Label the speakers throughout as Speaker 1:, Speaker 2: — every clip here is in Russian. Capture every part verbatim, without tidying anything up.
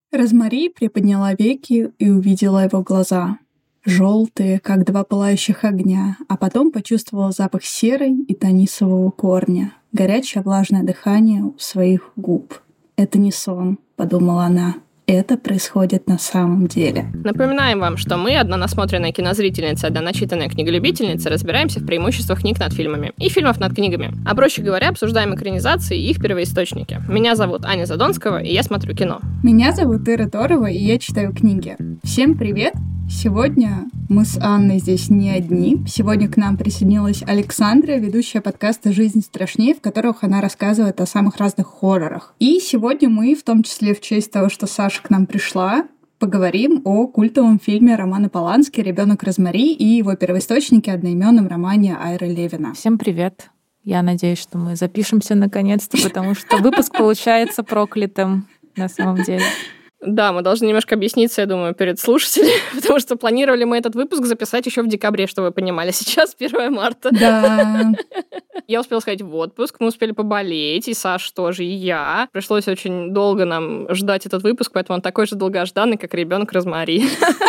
Speaker 1: Розмари приподняла веки и увидела его глаза. Желтые, как два пылающих огня, а потом почувствовала запах серы и тонисового корня, горячее влажное дыхание у своих губ. «Это не сон», — подумала она. Это происходит на самом деле.
Speaker 2: Напоминаем вам, что мы, одна насмотренная кинозрительница, одна начитанная книголюбительница, разбираемся в преимуществах книг над фильмами и фильмов над книгами. А проще говоря, обсуждаем экранизации и их первоисточники. Меня зовут Аня Задонского, и я смотрю кино.
Speaker 1: Меня зовут Ира Торова, и я читаю книги. Всем привет! Сегодня мы с Анной здесь не одни. Сегодня к нам присоединилась Александра, ведущая подкаста «Жизнь страшнее», в которых она рассказывает о самых разных хоррорах. И сегодня мы, в том числе в честь того, что Саша к нам пришла, поговорим о культовом фильме Романа Полански «Ребенок Розмари» и его первоисточнике, одноименном романе Айры Левина.
Speaker 3: Всем привет! Я надеюсь, что мы запишемся наконец-то, потому что выпуск получается проклятым на самом деле.
Speaker 2: Да, мы должны немножко объясниться, я думаю, перед слушателями, потому что планировали мы этот выпуск записать еще в декабре, чтобы вы понимали. Сейчас первое марта.
Speaker 1: Да.
Speaker 2: Я успела сходить в отпуск, мы успели поболеть, и Саша тоже, и я. Пришлось очень долго нам ждать этот выпуск, поэтому он такой же долгожданный, как «Ребенок Розмари».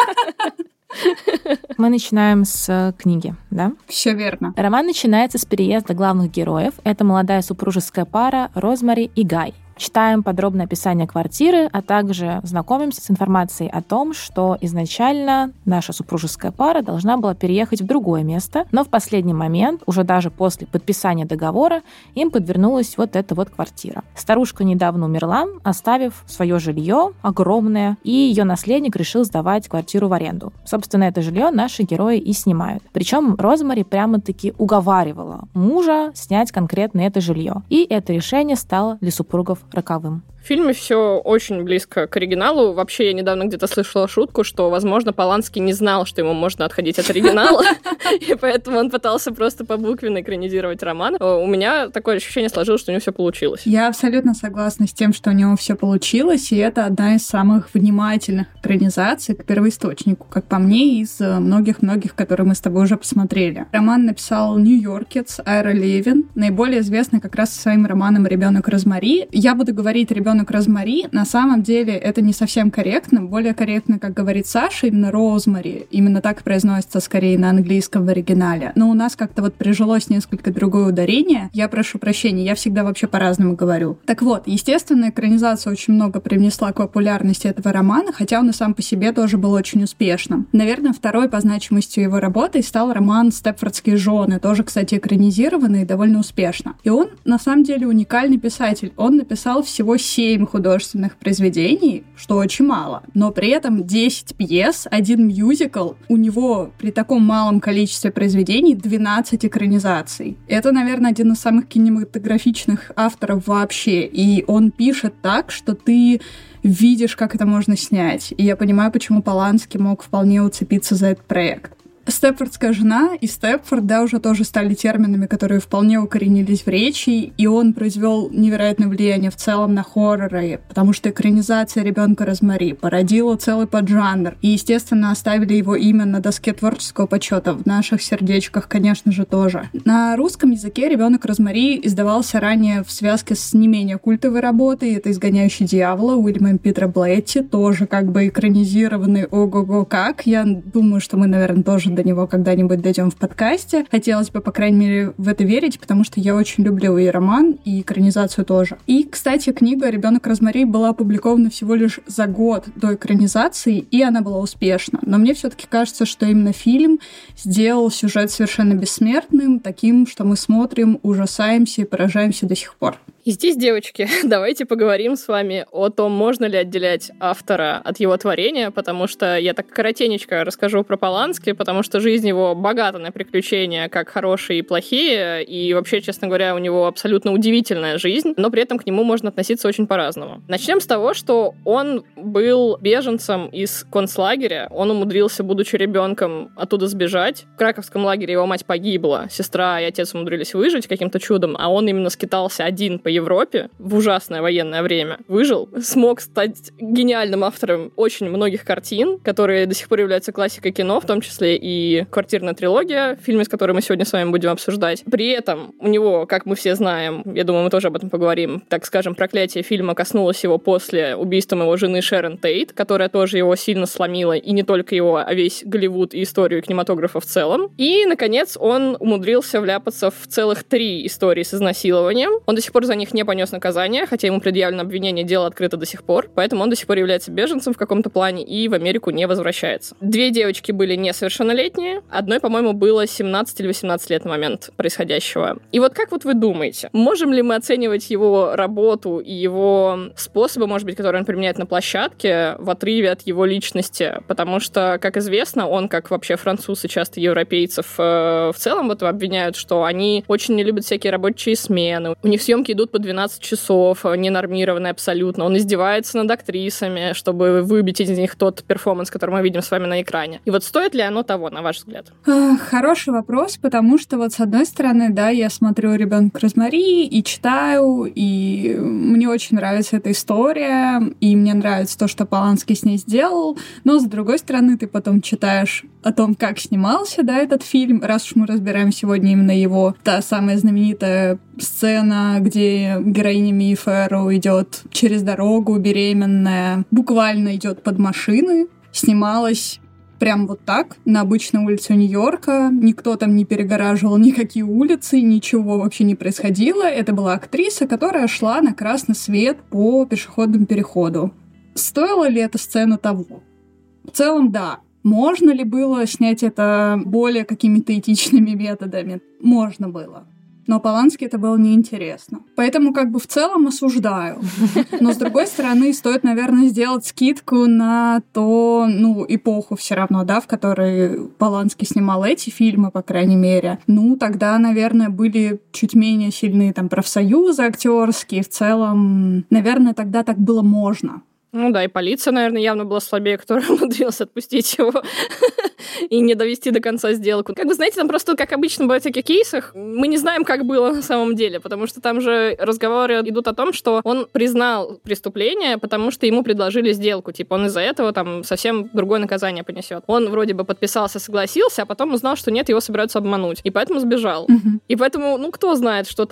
Speaker 3: Мы начинаем с книги, да?
Speaker 1: Все верно.
Speaker 3: Роман начинается с переезда главных героев. Это молодая супружеская пара Розмари и Гай. Читаем подробное описание квартиры, а также знакомимся с информацией о том, что изначально наша супружеская пара должна была переехать в другое место, но в последний момент, уже даже после подписания договора, им подвернулась вот эта вот квартира. Старушка недавно умерла, оставив свое жилье огромное, и ее наследник решил сдавать квартиру в аренду. Собственно, это жилье наши герои и снимают. Причем Розмари прямо-таки уговаривала мужа снять конкретно это жилье. И это решение стало для супругов роковым.
Speaker 2: В фильме все очень близко к оригиналу. Вообще, я недавно где-то слышала шутку, что, возможно, Полански не знал, что ему можно отходить от оригинала, и поэтому он пытался просто побуквенно экранизировать роман. У меня такое ощущение сложилось, что у него все получилось.
Speaker 1: Я абсолютно согласна с тем, что у него все получилось, и это одна из самых внимательных экранизаций к первоисточнику, как по мне, из многих-многих, которые мы с тобой уже посмотрели. Роман написал нью-йоркец Айра Левин, наиболее известный как раз своим романом «Ребенок Розмари». Я буду говорить «Ребенок Розмари», на самом деле это не совсем корректно. Более корректно, как говорит Саша, именно Розмари. Именно так произносится скорее на английском в оригинале. Но у нас как-то вот прижилось несколько другое ударение. Я прошу прощения, я всегда вообще по-разному говорю. Так вот, естественно, экранизация очень много привнесла к популярности этого романа, хотя он и сам по себе тоже был очень успешным. Наверное, второй по значимости его работой стал роман «Степфордские жены», тоже, кстати, экранизированный и довольно успешно. И он, на самом деле, уникальный писатель. Он написал всего семь художественных произведений, что очень мало, но при этом десять пьес, один мюзикл, у него при таком малом количестве произведений двенадцать экранизаций. Это, наверное, один из самых кинематографичных авторов вообще, и он пишет так, что ты видишь, как это можно снять. И я понимаю, почему Полански мог вполне уцепиться за этот проект. «Степфордская жена» и «Степфорд», да, уже тоже стали терминами, которые вполне укоренились в речи, и он произвел невероятное влияние в целом на хорроры, потому что экранизация «Ребенка Розмари» породила целый поджанр, и, естественно, оставили его имя на доске творческого почета, в наших сердечках, конечно же, тоже. На русском языке «Ребенок Розмари» издавался ранее в связке с не менее культовой работой, это «Изгоняющий дьявола» Уильяма Питера Блетти, тоже как бы экранизированный ого-го как. Я думаю, что мы, наверное, тоже до него когда-нибудь дойдем в подкасте. Хотелось бы, по крайней мере, в это верить, потому что я очень люблю и роман, и экранизацию тоже. И, кстати, книга «Ребенок Розмари» была опубликована всего лишь за год до экранизации, и она была успешна. Но мне все-таки кажется, что именно фильм сделал сюжет совершенно бессмертным, таким, что мы смотрим, ужасаемся и поражаемся до сих пор.
Speaker 2: И здесь, девочки, давайте поговорим с вами о том, можно ли отделять автора от его творения, потому что я так коротенечко расскажу про Полански, потому что жизнь его богата на приключения, как хорошие и плохие, и вообще, честно говоря, у него абсолютно удивительная жизнь, но при этом к нему можно относиться очень по-разному. Начнем с того, что он был беженцем из концлагеря, он умудрился, будучи ребенком, оттуда сбежать. В краковском лагере его мать погибла, сестра и отец умудрились выжить каким-то чудом, а он именно скитался один по Европе в ужасное военное время, выжил, смог стать гениальным автором очень многих картин, которые до сих пор являются классикой кино, в том числе и «Квартирная трилогия», фильм, из которого мы сегодня с вами будем обсуждать. При этом у него, как мы все знаем, я думаю, мы тоже об этом поговорим, так скажем, проклятие фильма коснулось его после убийства его жены Шерон Тейт, которая тоже его сильно сломила, и не только его, а весь Голливуд и историю кинематографа в целом. И, наконец, он умудрился вляпаться в целых три истории с изнасилованием. Он до сих пор за них не понес наказания, хотя ему предъявлено обвинение, дело открыто до сих пор, поэтому он до сих пор является беженцем в каком-то плане и в Америку не возвращается. Две девочки были несовершеннолетние, одной, по-моему, было семнадцать или восемнадцать лет на момент происходящего. И вот как вот вы думаете, можем ли мы оценивать его работу и его способы, может быть, которые он применяет на площадке, в отрыве от его личности? Потому что, как известно, он, как вообще француз и часто европейцев э, в целом вот обвиняют, что они очень не любят всякие рабочие смены. У них съемки идут по двенадцать часов, ненормированные абсолютно. Он издевается над актрисами, чтобы выбить из них тот перформанс, который мы видим с вами на экране. И вот стоит ли оно того, на ваш взгляд?
Speaker 1: Хороший вопрос, потому что вот с одной стороны, да, я смотрю «Ребенка Розмари» и читаю, и мне очень нравится эта история, и мне нравится то, что Полански с ней сделал, но с другой стороны, ты потом читаешь о том, как снимался, да, этот фильм, раз уж мы разбираем сегодня именно его, та самая знаменитая сцена, где героиня Мии Ферро идет через дорогу, беременная, буквально идет под машины, снималась прям вот так, на обычной улице Нью-Йорка. Никто там не перегораживал никакие улицы, ничего вообще не происходило. Это была актриса, которая шла на красный свет по пешеходному переходу. Стоила ли эта сцена того? В целом, да. Можно ли было снять это более какими-то этичными методами? Можно было. Но Полански это было неинтересно. Поэтому как бы в целом осуждаю. Но с другой стороны, стоит, наверное, сделать скидку на то, ну, эпоху все равно, да, в которой Полански снимал эти фильмы, по крайней мере. Ну, тогда, наверное, были чуть менее сильные там профсоюзы актерские. В целом, наверное, тогда так было можно.
Speaker 2: Ну да, и полиция, наверное, явно была слабее, которая умудрилась отпустить его и не довести до конца сделку. Как вы знаете, там просто, как обычно бывает в таких кейсах, мы не знаем, как было на самом деле, потому что там же разговоры идут о том, что он признал преступление, потому что ему предложили сделку. Типа он из-за этого там совсем другое наказание понесет. Он вроде бы подписался, согласился, а потом узнал, что нет, его собираются обмануть. И поэтому сбежал. Mm-hmm. И поэтому, ну, кто знает, что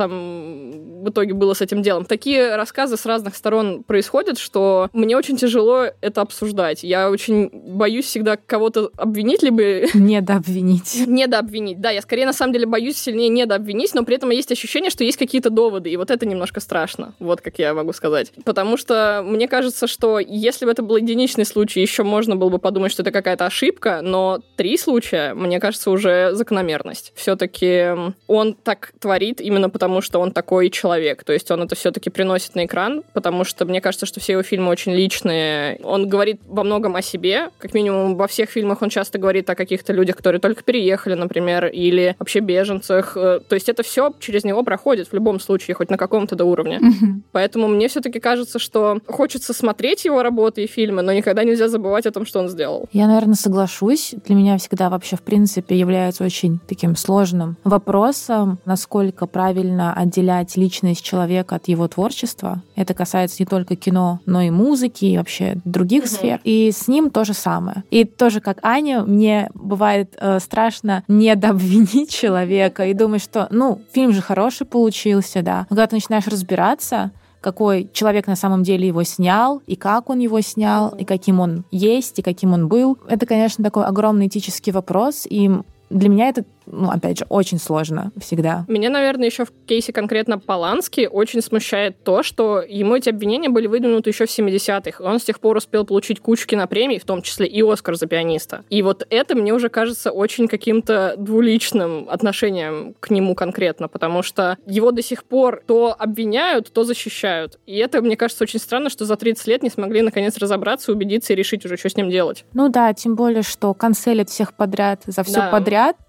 Speaker 2: там в итоге было с этим делом. Такие рассказы с разных сторон происходят, что мне очень тяжело это обсуждать. Я очень боюсь всегда кого-то обвинить, либо...
Speaker 3: Недообвинить.
Speaker 2: Недообвинить, да. Я скорее, на самом деле, боюсь сильнее недообвинить, но при этом есть ощущение, что есть какие-то доводы, и вот это немножко страшно. Вот как я могу сказать. Потому что мне кажется, что если бы это был единичный случай, еще можно было бы подумать, что это какая-то ошибка, но три случая, мне кажется, уже закономерность. Все-таки он так творит именно потому, что он такой человек. То есть он это все-таки приносит на экран, потому что мне кажется, что все его фильмы очень личные. Он говорит во многом о себе. Как минимум, во всех фильмах он часто говорит о каких-то людях, которые только переехали, например, или вообще беженцах. То есть это все через него проходит в любом случае, хоть на каком-то до уровня. Mm-hmm. Поэтому мне все-таки кажется, что хочется смотреть его работы и фильмы, но никогда нельзя забывать о том, что он сделал.
Speaker 3: Я, наверное, соглашусь. Для меня всегда вообще, в принципе, является очень таким сложным вопросом, насколько правильно отделять личность человека от его творчества. Это касается не только кино, но и музыки, и вообще других mm-hmm. сфер. И с ним то же самое. И тоже, как Аня, мне бывает э, страшно недообвинить человека и думать, что, ну, фильм же хороший получился, да. Но когда ты начинаешь разбираться, какой человек на самом деле его снял, и как он его снял, и каким он есть, и каким он был, это, конечно, такой огромный этический вопрос, и для меня это, ну, опять же, очень сложно всегда.
Speaker 2: Меня, наверное, еще в кейсе конкретно Полански очень смущает то, что ему эти обвинения были выдвинуты еще в семидесятых. Он с тех пор успел получить кучу кинопремий, в том числе и «Оскар» за «Пианиста». И вот это мне уже кажется очень каким-то двуличным отношением к нему конкретно, потому что его до сих пор то обвиняют, то защищают. И это, мне кажется, очень странно, что за тридцать лет не смогли наконец разобраться, убедиться и решить уже, что с ним делать.
Speaker 3: Ну да, тем более, что канцелят всех подряд за все да. подряд.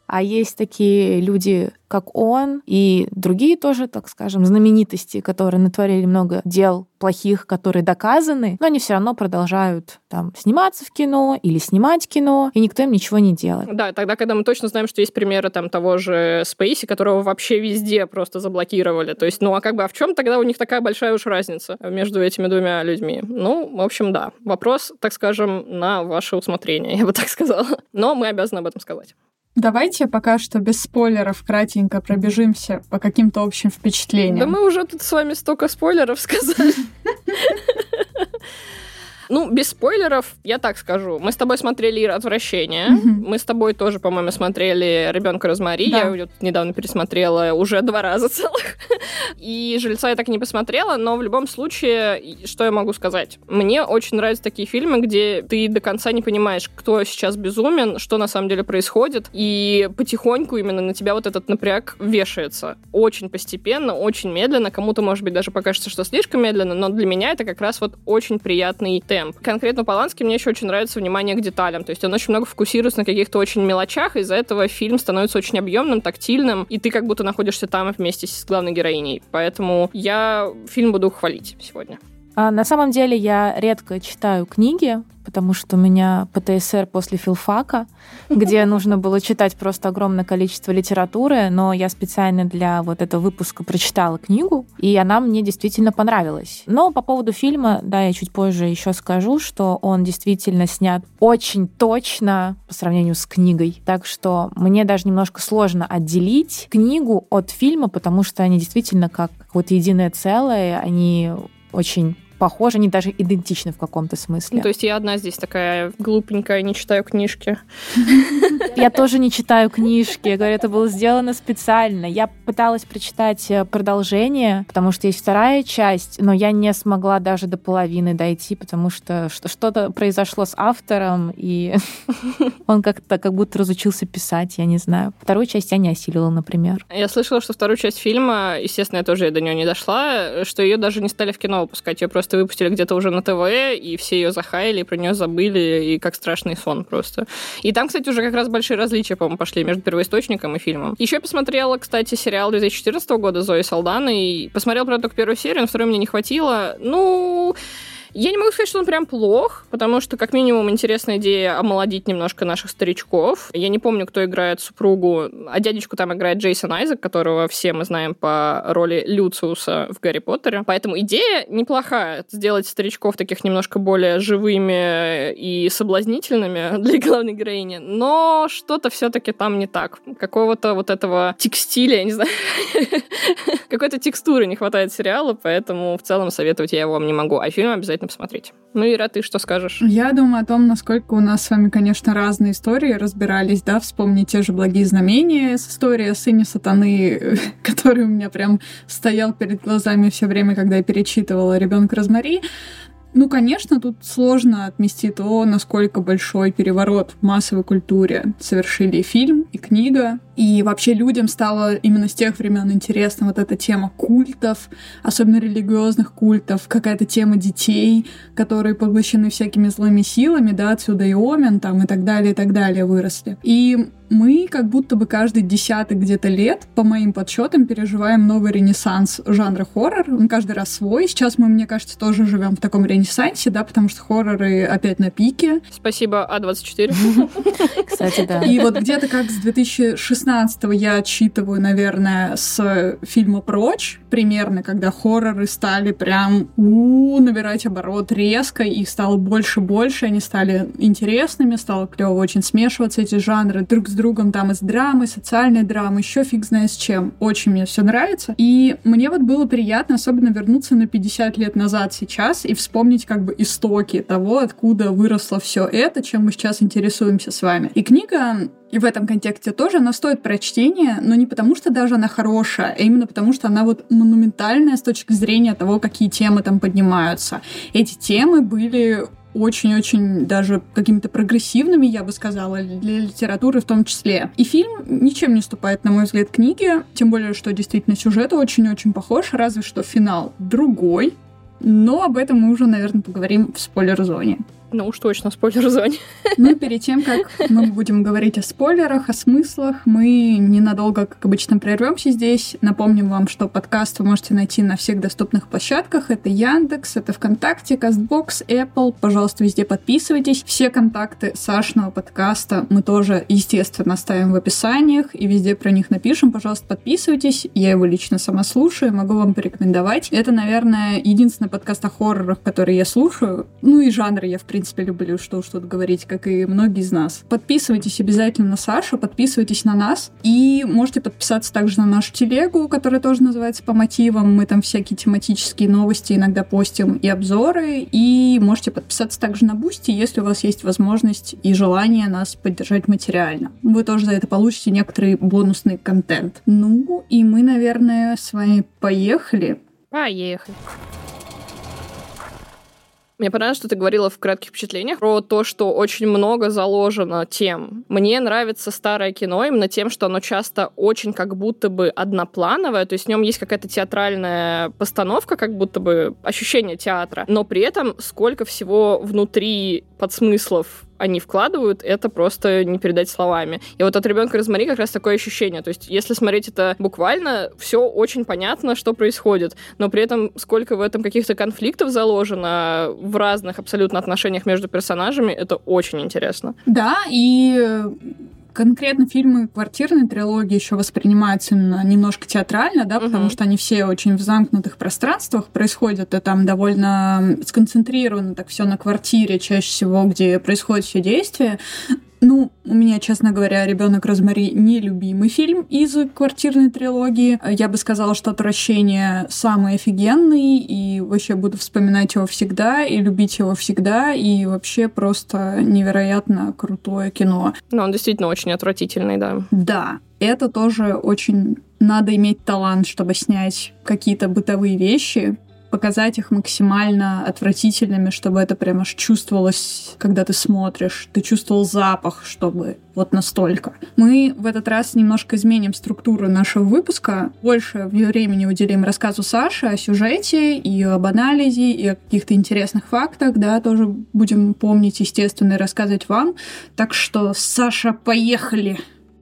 Speaker 3: а есть такие люди, как он, и другие тоже, так скажем, знаменитости, которые натворили много дел плохих, которые доказаны, но они все равно продолжают там сниматься в кино или снимать кино, и никто им ничего не делает.
Speaker 2: Да, тогда, когда мы точно знаем, что есть примеры там того же Спейси, которого вообще везде просто заблокировали. То есть, ну а как бы, а в чем тогда у них такая большая уж разница между этими двумя людьми? Ну, в общем, да. Вопрос, так скажем, на ваше усмотрение, я бы так сказала. Но мы обязаны об этом сказать.
Speaker 1: Давайте пока что без спойлеров кратенько пробежимся по каким-то общим впечатлениям.
Speaker 2: Да мы уже тут с вами столько спойлеров сказали. Ну, без спойлеров, я так скажу. Мы с тобой смотрели «Отвращение». Mm-hmm. Мы с тобой тоже, по-моему, смотрели «Ребенка Розмари». Да. Я ее недавно пересмотрела уже два раза целых. И «Жильца» я так и не посмотрела, но в любом случае, что я могу сказать? Мне очень нравятся такие фильмы, где ты до конца не понимаешь, кто сейчас безумен, что на самом деле происходит, и потихоньку именно на тебя вот этот напряг вешается. Очень постепенно, очень медленно. Кому-то, может быть, даже покажется, что слишком медленно, но для меня это как раз вот очень приятный темп. Конкретно Полански мне еще очень нравится внимание к деталям. То есть он очень много фокусируется на каких-то очень мелочах, из-за этого фильм становится очень объемным, тактильным, и ты как будто находишься там вместе с главной героиней. Поэтому я фильм буду хвалить сегодня.
Speaker 3: А на самом деле я редко читаю книги, потому что у меня ПТСР после филфака, где нужно было читать просто огромное количество литературы, но я специально для вот этого выпуска прочитала книгу, и она мне действительно понравилась. Но по поводу фильма, да, я чуть позже еще скажу, что он действительно снят очень точно по сравнению с книгой. Так что мне даже немножко сложно отделить книгу от фильма, потому что они действительно как вот единое целое, они очень похожи, они даже идентичны в каком-то смысле.
Speaker 2: Ну, то есть я одна здесь такая глупенькая, не читаю книжки.
Speaker 3: Я тоже не читаю книжки. Я говорю, это было сделано специально. Я пыталась прочитать продолжение, потому что есть вторая часть, но я не смогла даже до половины дойти, потому что что-то произошло с автором, и он как-то как будто разучился писать, я не знаю. Вторую часть я не осилила, например.
Speaker 2: Я слышала, что вторую часть фильма, естественно, я тоже до нее не дошла, что ее даже не стали в кино выпускать, ее просто выпустили где-то уже на ТВ, и все ее захаяли, и про нее забыли, и как страшный сон просто. И там, кстати, уже как раз большие различия, по-моему, пошли между первоисточником и фильмом. Еще я посмотрела, кстати, сериал две тысячи четырнадцатого года Зои Салданы, и посмотрела, правда, только первую серию, но второй мне не хватило. Ну... Я не могу сказать, что он прям плох, потому что, как минимум, интересная идея омолодить немножко наших старичков. Я не помню, кто играет супругу, а дядечку там играет Джейсон Айзек, которого все мы знаем по роли Люциуса в «Гарри Поттере». Поэтому идея неплохая, сделать старичков таких немножко более живыми и соблазнительными для главной героини, но что-то все-таки там не так. Какого-то вот этого текстиля, я не знаю, какой-то текстуры не хватает сериала, поэтому в целом советовать я его вам не могу, а фильм обязательно посмотреть. Ну, Ира, ты что скажешь?
Speaker 1: Я думаю о том, насколько у нас с вами, конечно, разные истории разбирались, да, вспомни те же «Благие знамения», с историей о сыне сатаны, который у меня прям стоял перед глазами все время, когда я перечитывала «Ребенка Розмари». Ну, конечно, тут сложно отмести то, насколько большой переворот в массовой культуре совершили фильм и книга. И вообще людям стало именно с тех времен интересна вот эта тема культов, особенно религиозных культов, какая-то тема детей, которые поглощены всякими злыми силами, да, отсюда и Омен там и так далее, и так далее выросли. И мы как будто бы каждый десятый где-то лет, по моим подсчетам, переживаем новый ренессанс жанра хоррор. Он каждый раз свой. Сейчас мы, мне кажется, тоже живем в таком ренессансе, да, потому что хорроры опять на пике.
Speaker 2: Спасибо, А двадцать четыре.
Speaker 3: Кстати, да.
Speaker 1: И вот где-то как с две тысячи шестнадцатого я отсчитываю, наверное, с фильма «Прочь», примерно, когда хорроры стали прям у набирать оборот резко, их стало больше-больше, они стали интересными, стало клево очень смешиваться эти жанры друг с другом, там из драмы, социальной драмы, еще фиг знает с чем. Очень мне все нравится. И мне вот было приятно особенно вернуться на пятьдесят лет назад сейчас и вспомнить как бы истоки того, откуда выросло все это, чем мы сейчас интересуемся с вами. И книга и в этом контексте тоже, она стоит прочтения, но не потому, что даже она хорошая, а именно потому, что она вот монументальная с точки зрения того, какие темы там поднимаются. Эти темы были очень-очень даже какими-то прогрессивными, я бы сказала, для литературы в том числе. И фильм ничем не уступает, на мой взгляд, книге, тем более, что действительно сюжет очень-очень похож, разве что финал другой, но об этом мы уже, наверное, поговорим в спойлер-зоне.
Speaker 2: Ну уж точно, спойлер-зоне.
Speaker 1: Ну, перед тем, как мы будем говорить о спойлерах, о смыслах, мы ненадолго, как обычно, прервемся здесь. Напомним вам, что подкаст вы можете найти на всех доступных площадках. Это Яндекс, это ВКонтакте, Кастбокс, Apple. Пожалуйста, везде подписывайтесь. Все контакты Сашиного подкаста мы тоже, естественно, оставим в описаниях и везде про них напишем. Пожалуйста, подписывайтесь. Я его лично сама слушаю, могу вам порекомендовать. Это, наверное, единственный подкаст о хоррорах, который я слушаю. Ну и жанры я, в принципе, В принципе, люблю, что уж тут говорить, как и многие из нас. Подписывайтесь обязательно на Сашу, подписывайтесь на нас. И можете подписаться также на нашу телегу, которая тоже называется «По мотивам». Мы там всякие тематические новости иногда постим и обзоры. И можете подписаться также на Бусти, если у вас есть возможность и желание нас поддержать материально. Вы тоже за это получите некоторый бонусный контент. Ну, и мы, наверное, с вами поехали.
Speaker 2: Поехали. Мне понравилось, что ты говорила в кратких впечатлениях про то, что очень много заложено тем. Мне нравится старое кино именно тем, что оно часто очень как будто бы одноплановое, то есть в нем есть какая-то театральная постановка, как будто бы ощущение театра, но при этом сколько всего внутри подсмыслов они вкладывают, это просто не передать словами. И вот от «Ребенка Розмари» как раз такое ощущение. То есть, если смотреть это буквально, все очень понятно, что происходит, но при этом сколько в этом каких-то конфликтов заложено в разных абсолютно отношениях между персонажами, это очень интересно.
Speaker 1: Да, и конкретно фильмы квартирной трилогии еще воспринимаются именно немножко театрально, да, потому uh-huh. что они все очень в замкнутых пространствах происходят, и там довольно сконцентрировано так все на квартире, чаще всего, где происходит все действие. Ну, у меня, честно говоря, «Ребенок Розмари» нелюбимый фильм из квартирной трилогии. Я бы сказала, что «Отвращение» самый офигенный, и вообще буду вспоминать его всегда, и любить его всегда, и вообще просто невероятно крутое кино.
Speaker 2: Ну, он действительно очень отвратительный, да.
Speaker 1: Да, это тоже очень... Надо иметь талант, чтобы снять какие-то бытовые вещи, показать их максимально отвратительными, чтобы это прям аж чувствовалось, когда ты смотришь. Ты чувствовал запах, чтобы вот настолько. Мы в этот раз немножко изменим структуру нашего выпуска. Больше времени уделим рассказу Саши о сюжете и об анализе, и о каких-то интересных фактах, да, тоже будем помнить, естественно, и рассказывать вам. Так что, Саша, поехали!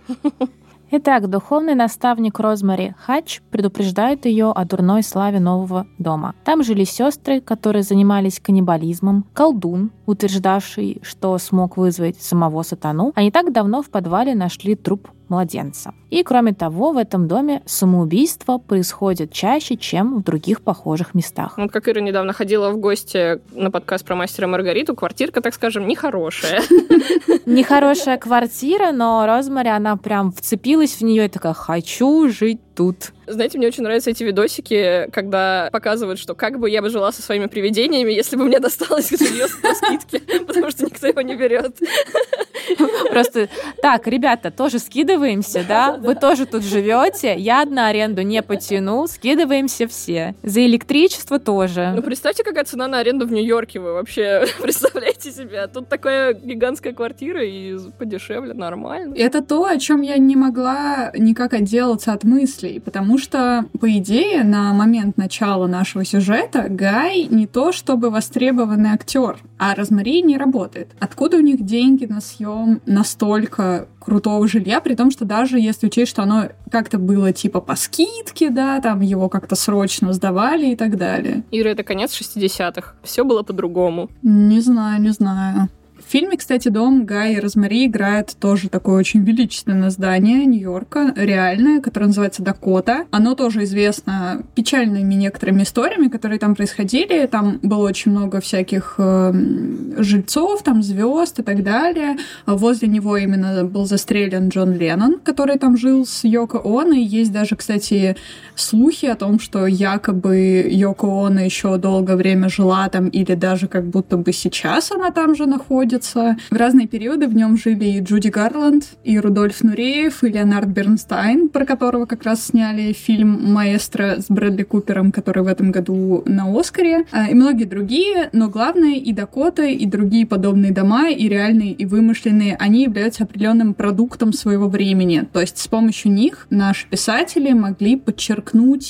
Speaker 3: Итак, духовный наставник Розмари Хатч предупреждает ее о дурной славе нового дома. Там жили сестры, которые занимались каннибализмом, колдун, утверждавший, что смог вызвать самого сатану, а не так давно в подвале нашли труп младенца. И, кроме того, в этом доме самоубийства происходят чаще, чем в других похожих местах.
Speaker 2: Вот как Ира недавно ходила в гости на подкаст про «Мастера и Маргариту», квартирка, так скажем, нехорошая.
Speaker 3: Нехорошая квартира, но Розмари, она прям вцепилась в нее и такая: «Хочу жить тут».
Speaker 2: Знаете, мне очень нравятся эти видосики, когда показывают, что как бы я бы жила со своими привидениями, если бы мне досталось жилье по скидке, потому что никто его не берет.
Speaker 3: Просто так, ребята, тоже скидываемся, да? Вы тоже тут живете, я на аренду не потяну, скидываемся все. За электричество тоже.
Speaker 2: Ну, представьте, какая цена на аренду в Нью-Йорке, вы вообще представляете себе? Тут такая гигантская квартира и подешевле, нормально.
Speaker 1: Это то, о чем я не могла никак отделаться от мыслей, потому что, по идее, на момент начала нашего сюжета Гай не то чтобы востребованный актер, а Розмари не работает. Откуда у них деньги на съем настолько крутого жилья, при том, что даже если учесть, что оно как-то было типа по скидке, да, там его как-то срочно сдавали и так далее.
Speaker 2: Ира, это конец шестидесятых. Все было по-другому.
Speaker 1: Не знаю, не знаю. В фильме, кстати, дом Гая и Розмари играет тоже такое очень величественное здание Нью-Йорка, реальное, которое называется Дакота. Оно тоже известно печальными некоторыми историями, которые там происходили. Там было очень много всяких э, жильцов, там звезд и так далее. Возле него именно был застрелен Джон Леннон, который там жил с Йоко Оно. И есть даже, кстати, слухи о том, что якобы Йоко Оно еще долгое время жила там, или даже как будто бы сейчас она там же находится. В разные периоды в нем жили и Джуди Гарланд, и Рудольф Нуреев, и Леонард Бернстайн, про которого как раз сняли фильм «Маэстро» с Брэдли Купером, который в этом году на Оскаре, и многие другие, но главное, и Дакота, и другие подобные дома, и реальные, и вымышленные, они являются определенным продуктом своего времени. То есть с помощью них наши писатели могли подчеркнуть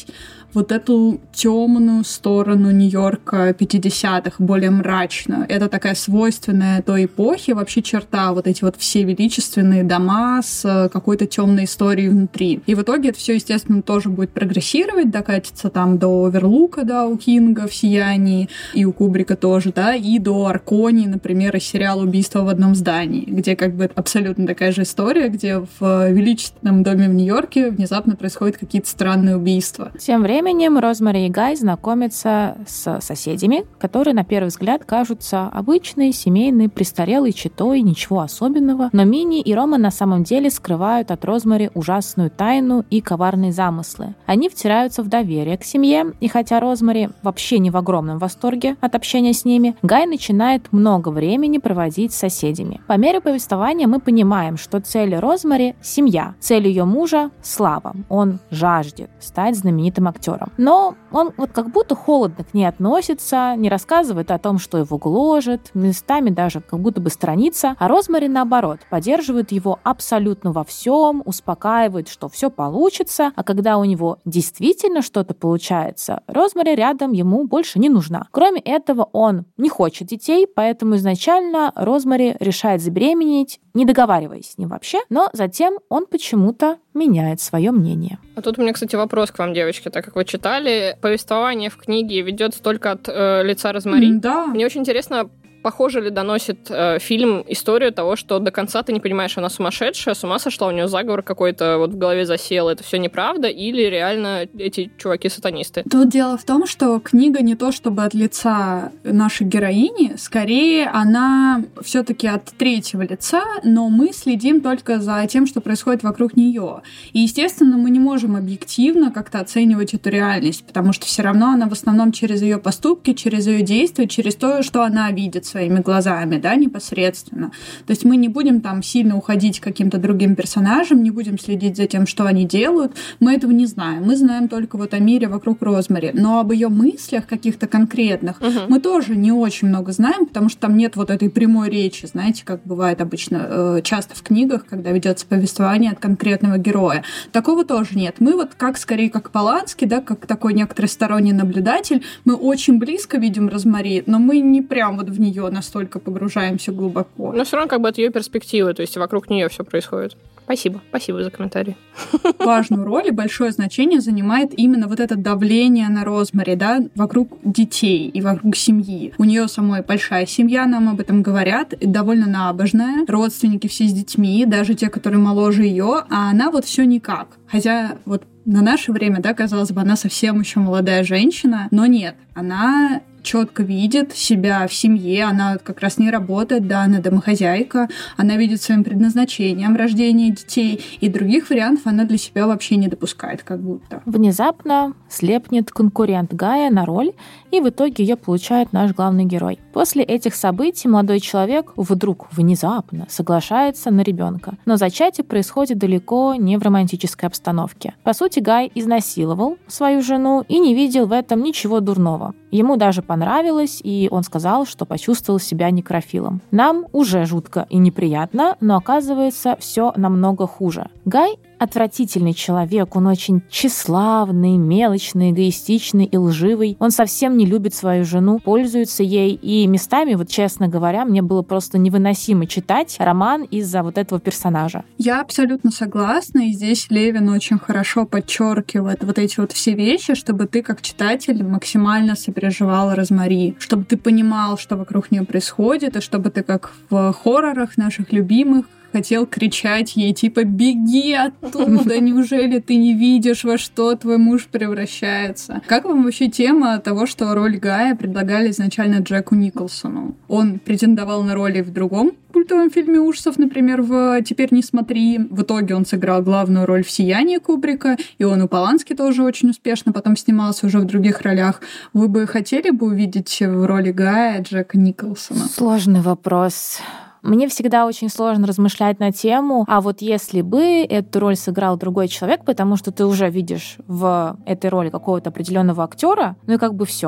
Speaker 1: вот эту темную сторону Нью-Йорка пятидесятых, более мрачную. Это такая свойственная той эпохи вообще черта, вот эти вот все величественные дома с какой-то темной историей внутри. И в итоге это все, естественно, тоже будет прогрессировать, докатиться там до Оверлука, да, у Кинга в «Сиянии», и у Кубрика тоже, да, и до Аркони, например, из сериала «Убийство в одном здании», где как бы абсолютно такая же история, где в величественном доме в Нью-Йорке внезапно происходят какие-то странные убийства.
Speaker 3: Тем временем Розмари и Гай знакомятся с соседями, которые на первый взгляд кажутся обычной, семейной, престарелой четой, ничего особенного, но Минни и Рома на самом деле скрывают от Розмари ужасную тайну и коварные замыслы. Они втираются в доверие к семье, и хотя Розмари вообще не в огромном восторге от общения с ними, Гай начинает много времени проводить с соседями. По мере повествования мы понимаем, что цель Розмари — семья, цель ее мужа — слава. Он жаждет стать знаменитым актером. Но он вот как будто холодно к ней относится, не рассказывает о том, что его гложет, местами даже как будто бы сторонится, а Розмари, наоборот, поддерживает его абсолютно во всем, успокаивает, что все получится, а когда у него действительно что-то получается, Розмари рядом ему больше не нужна. Кроме этого, он не хочет детей, поэтому изначально Розмари решает забеременеть, не договариваясь с ним вообще, но затем он почему-то меняет свое мнение.
Speaker 2: А тут у меня, кстати, вопрос к вам, девочки, так как вы читали. Повествование в книге ведется только от э, лица Розмари.
Speaker 1: Да.
Speaker 2: Мне очень интересно, похоже ли доносит э, фильм историю того, что до конца ты не понимаешь, она сумасшедшая, с ума сошла, у нее заговор какой-то вот в голове засел, это все неправда, или реально эти чуваки сатанисты?
Speaker 1: Тут дело в том, что книга не то чтобы от лица нашей героини, скорее она все-таки от третьего лица, но мы следим только за тем, что происходит вокруг нее. И, естественно, мы не можем объективно как-то оценивать эту реальность, потому что все равно она в основном через ее поступки, через ее действия, через то, что она видит своими глазами, да, непосредственно. То есть мы не будем там сильно уходить к каким-то другим персонажам, не будем следить за тем, что они делают. Мы этого не знаем. Мы знаем только вот о мире вокруг Розмари. Но об ее мыслях каких-то конкретных угу. мы тоже не очень много знаем, потому что там нет вот этой прямой речи, знаете, как бывает обычно часто в книгах, когда ведется повествование от конкретного героя. Такого тоже нет. Мы вот как скорее как Полански, да, как такой некоторый сторонний наблюдатель, мы очень близко видим Розмари, но мы не прям вот в нее настолько погружаемся глубоко.
Speaker 2: Но все равно как бы от ее перспективы, то есть вокруг нее все происходит. Спасибо, спасибо за комментарий.
Speaker 1: Важную роль и большое значение занимает именно вот это давление на Розмари, да, вокруг детей и вокруг семьи. У нее самой большая семья, нам об этом говорят, довольно набожная, родственники все с детьми, даже те, которые моложе ее, а она вот все никак. Хотя вот на наше время, да, казалось бы, она совсем еще молодая женщина, но нет, она четко видит себя в семье, она как раз не работает, да, она домохозяйка, она видит своим предназначением рождение детей, и других вариантов она для себя вообще не допускает, как будто.
Speaker 3: Внезапно слепнет конкурент Гая на роль, и в итоге ее получает наш главный герой. После этих событий молодой человек вдруг внезапно соглашается на ребенка, но зачатие происходит далеко не в романтической обстановке. По сути, Гай изнасиловал свою жену и не видел в этом ничего дурного. Ему даже понравилось, и он сказал, что почувствовал себя некрофилом. Нам уже жутко и неприятно, но оказывается, все намного хуже. Гай отвратительный человек, он очень тщеславный, мелочный, эгоистичный и лживый. Он совсем не любит свою жену, пользуется ей, и местами, вот честно говоря, мне было просто невыносимо читать роман из-за вот этого персонажа.
Speaker 1: Я абсолютно согласна, и здесь Левин очень хорошо подчеркивает вот эти вот все вещи, чтобы ты как читатель максимально сопереживал Розмари, чтобы ты понимал, что вокруг нее происходит, и чтобы ты как в хоррорах наших любимых хотел кричать ей, типа, беги оттуда, неужели ты не видишь, во что твой муж превращается? Как вам вообще тема того, что роль Гая предлагали изначально Джеку Николсону? Он претендовал на роли в другом культовом фильме ужасов, например, в «Теперь не смотри». В итоге он сыграл главную роль в «Сиянии» Кубрика, и он у Полански тоже очень успешно потом снимался уже в других ролях. Вы бы хотели бы увидеть в роли Гая Джека Николсона?
Speaker 3: Сложный вопрос. Мне всегда очень сложно размышлять на тему, а вот если бы эту роль сыграл другой человек, потому что ты уже видишь в этой роли какого-то определенного актера, ну и как бы все.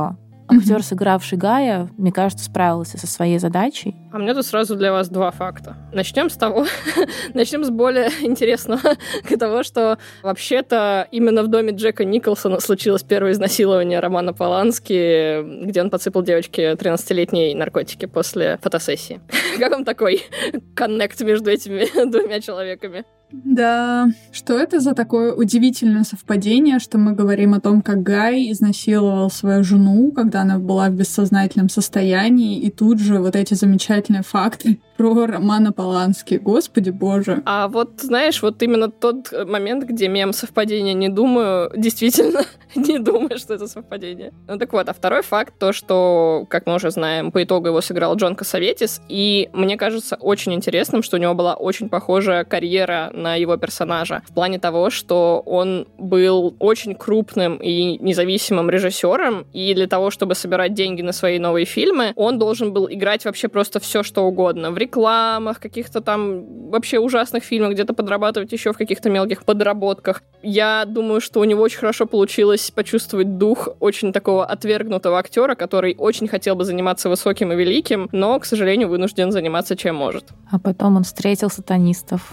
Speaker 3: Актер,
Speaker 1: Мгм.
Speaker 3: сыгравший Гая, мне кажется, справился со своей задачей.
Speaker 2: А у меня тут сразу для вас два факта. Начнем с того, начнем с более интересного, того, что вообще-то именно в доме Джека Николсона случилось первое изнасилование Романа Полански, где он подсыпал девочке тринадцатилетней наркотики после фотосессии. Как вам такой коннект между этими двумя человеками?
Speaker 1: Да, что это за такое удивительное совпадение, что мы говорим о том, как Гай изнасиловал свою жену, когда она была в бессознательном состоянии, и тут же вот эти замечательные факты про Романа Полански. Господи боже.
Speaker 2: А вот, знаешь, вот именно тот момент, где мем совпадения не думаю, действительно не думаю, что это совпадение. Ну так вот, а второй факт, то, что, как мы уже знаем, по итогу его сыграл Джон Кассаветис, и мне кажется очень интересным, что у него была очень похожая карьера на его персонажа. В плане того, что он был очень крупным и независимым режиссером, и для того, чтобы собирать деньги на свои новые фильмы, он должен был играть вообще просто все, что угодно. В рекламах, каких-то там вообще ужасных фильмах, где-то подрабатывать еще в каких-то мелких подработках. Я думаю, что у него очень хорошо получилось почувствовать дух очень такого отвергнутого актера, который очень хотел бы заниматься высоким и великим, но, к сожалению, вынужден заниматься чем может.
Speaker 3: А потом он встретил сатанистов.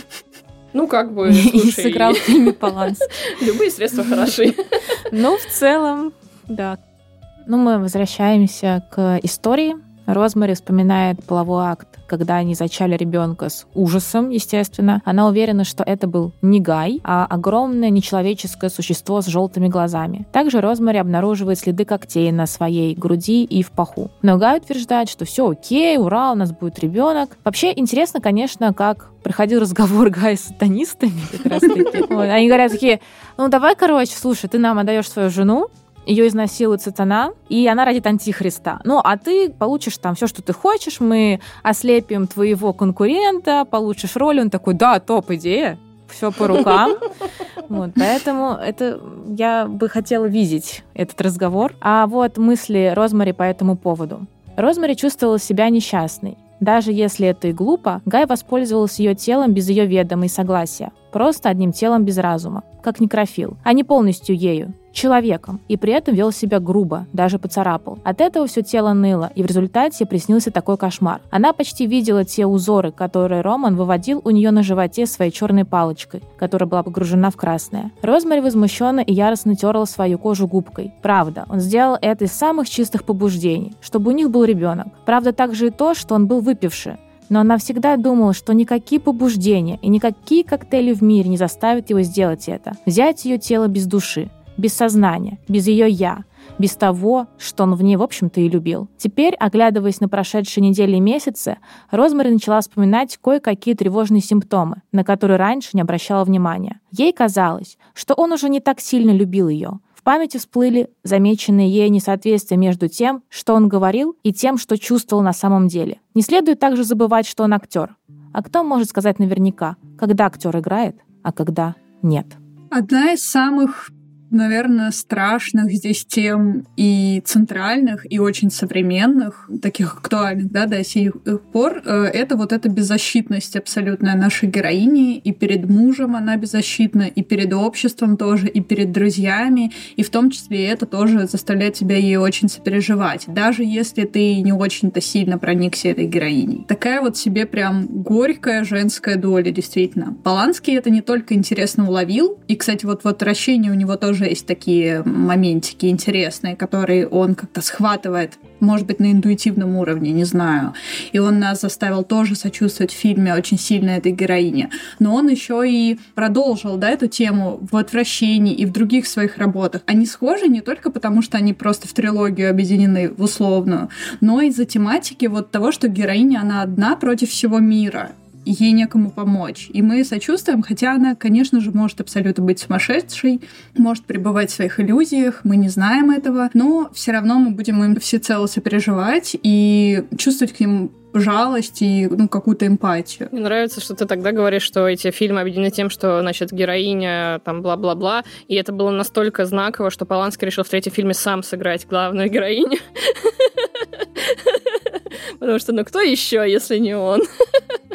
Speaker 2: Ну, как бы,
Speaker 3: И
Speaker 2: слушай,
Speaker 3: сыграл в фильме Полански.
Speaker 2: любые средства хороши.
Speaker 3: Ну, в целом, да. Ну, мы возвращаемся к истории. Розмари вспоминает половой акт, когда они зачали ребенка с ужасом, естественно. Она уверена, что это был не Гай, а огромное нечеловеческое существо с желтыми глазами. Также Розмари обнаруживает следы когтей на своей груди и в паху. Но Гай утверждает, что все окей, ура, у нас будет ребенок. Вообще интересно, конечно, как проходил разговор Гая с сатанистами как раз таки. Вот. Они говорят такие: ну давай, короче, слушай, ты нам отдаешь свою жену, ее изнасилует сатана, и она родит антихриста. Ну, а ты получишь там все, что ты хочешь, мы ослепим твоего конкурента, получишь роль. Он такой: да, топ идея, все по рукам. Вот, поэтому это я бы хотела видеть этот разговор. А вот мысли Розмари по этому поводу. Розмари чувствовала себя несчастной. Даже если это и глупо, Гай воспользовался ее телом без ее ведома и согласия. Просто одним телом без разума, как некрофил, а не полностью ею, человеком, и при этом вел себя грубо, даже поцарапал. От этого все тело ныло, и в результате приснился такой кошмар. Она почти видела те узоры, которые Роман выводил у нее на животе своей черной палочкой, которая была погружена в красное. Розмари возмущенно и яростно терла свою кожу губкой. Правда, он сделал это из самых чистых побуждений, чтобы у них был ребенок. Правда, также и то, что он был выпивший. Но она всегда думала, что никакие побуждения и никакие коктейли в мире не заставят его сделать это. Взять ее тело без души, без сознания, без ее «я», без того, что он в ней, в общем-то, и любил. Теперь, оглядываясь на прошедшие недели и месяцы, Розмари начала вспоминать кое-какие тревожные симптомы, на которые раньше не обращала внимания. Ей казалось, что он уже не так сильно любил ее. В памяти всплыли замеченные ей несоответствия между тем, что он говорил, и тем, что чувствовал на самом деле. Не следует также забывать, что он актер. А кто может сказать наверняка, когда актер играет, а когда нет?
Speaker 1: Одна из самых, наверное, страшных здесь тем и центральных, и очень современных, таких актуальных, да, до сих пор, это вот эта беззащитность абсолютная нашей героини, и перед мужем она беззащитна, и перед обществом тоже, и перед друзьями, и в том числе это тоже заставляет тебя ей очень сопереживать, даже если ты не очень-то сильно проникся этой героиней. Такая вот себе прям горькая женская доля, действительно. Полански это не только интересно уловил, и, кстати, вот возвращение у него тоже есть такие моментики интересные, которые он как-то схватывает, может быть, на интуитивном уровне, не знаю. И он нас заставил тоже сочувствовать в фильме очень сильно этой героине. Но он еще и продолжил, да, эту тему в «Отвращении» и в других своих работах. Они схожи не только потому, что они просто в трилогию объединены в условную, но из-за тематики вот того, что героиня, она одна против всего мира. Ей некому помочь. И мы сочувствуем, хотя она, конечно же, может абсолютно быть сумасшедшей, может пребывать в своих иллюзиях, мы не знаем этого, но все равно мы будем им всецело сопереживать и чувствовать к ним жалость и, ну, какую-то эмпатию.
Speaker 2: Мне нравится, что ты тогда говоришь, что эти фильмы объединены тем, что, значит, героиня, там, бла-бла-бла, и это было настолько знаково, что Полански решил в третьем фильме сам сыграть главную героиню. Потому что, ну, кто еще, если не он?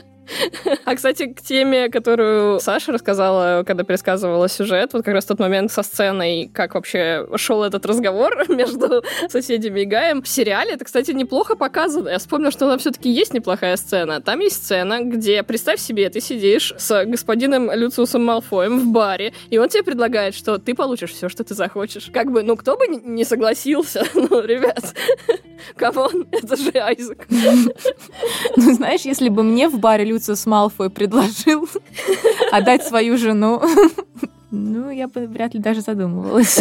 Speaker 2: А, кстати, к теме, которую Саша рассказала, когда пересказывала сюжет, вот как раз тот момент со сценой, как вообще шел этот разговор между соседями и Гаем. В сериале это, кстати, неплохо показано. Я вспомнила, что там все-таки есть неплохая сцена. Там есть сцена, где, представь себе, ты сидишь с господином Люциусом Малфоем в баре, и он тебе предлагает, что ты получишь все, что ты захочешь. Как бы, ну, кто бы не согласился? Ну, ребят, камон, это же Айзек.
Speaker 3: Ну, знаешь, если бы мне в баре Люциус Малфой предложил отдать свою жену, ну, я бы вряд ли даже задумывалась.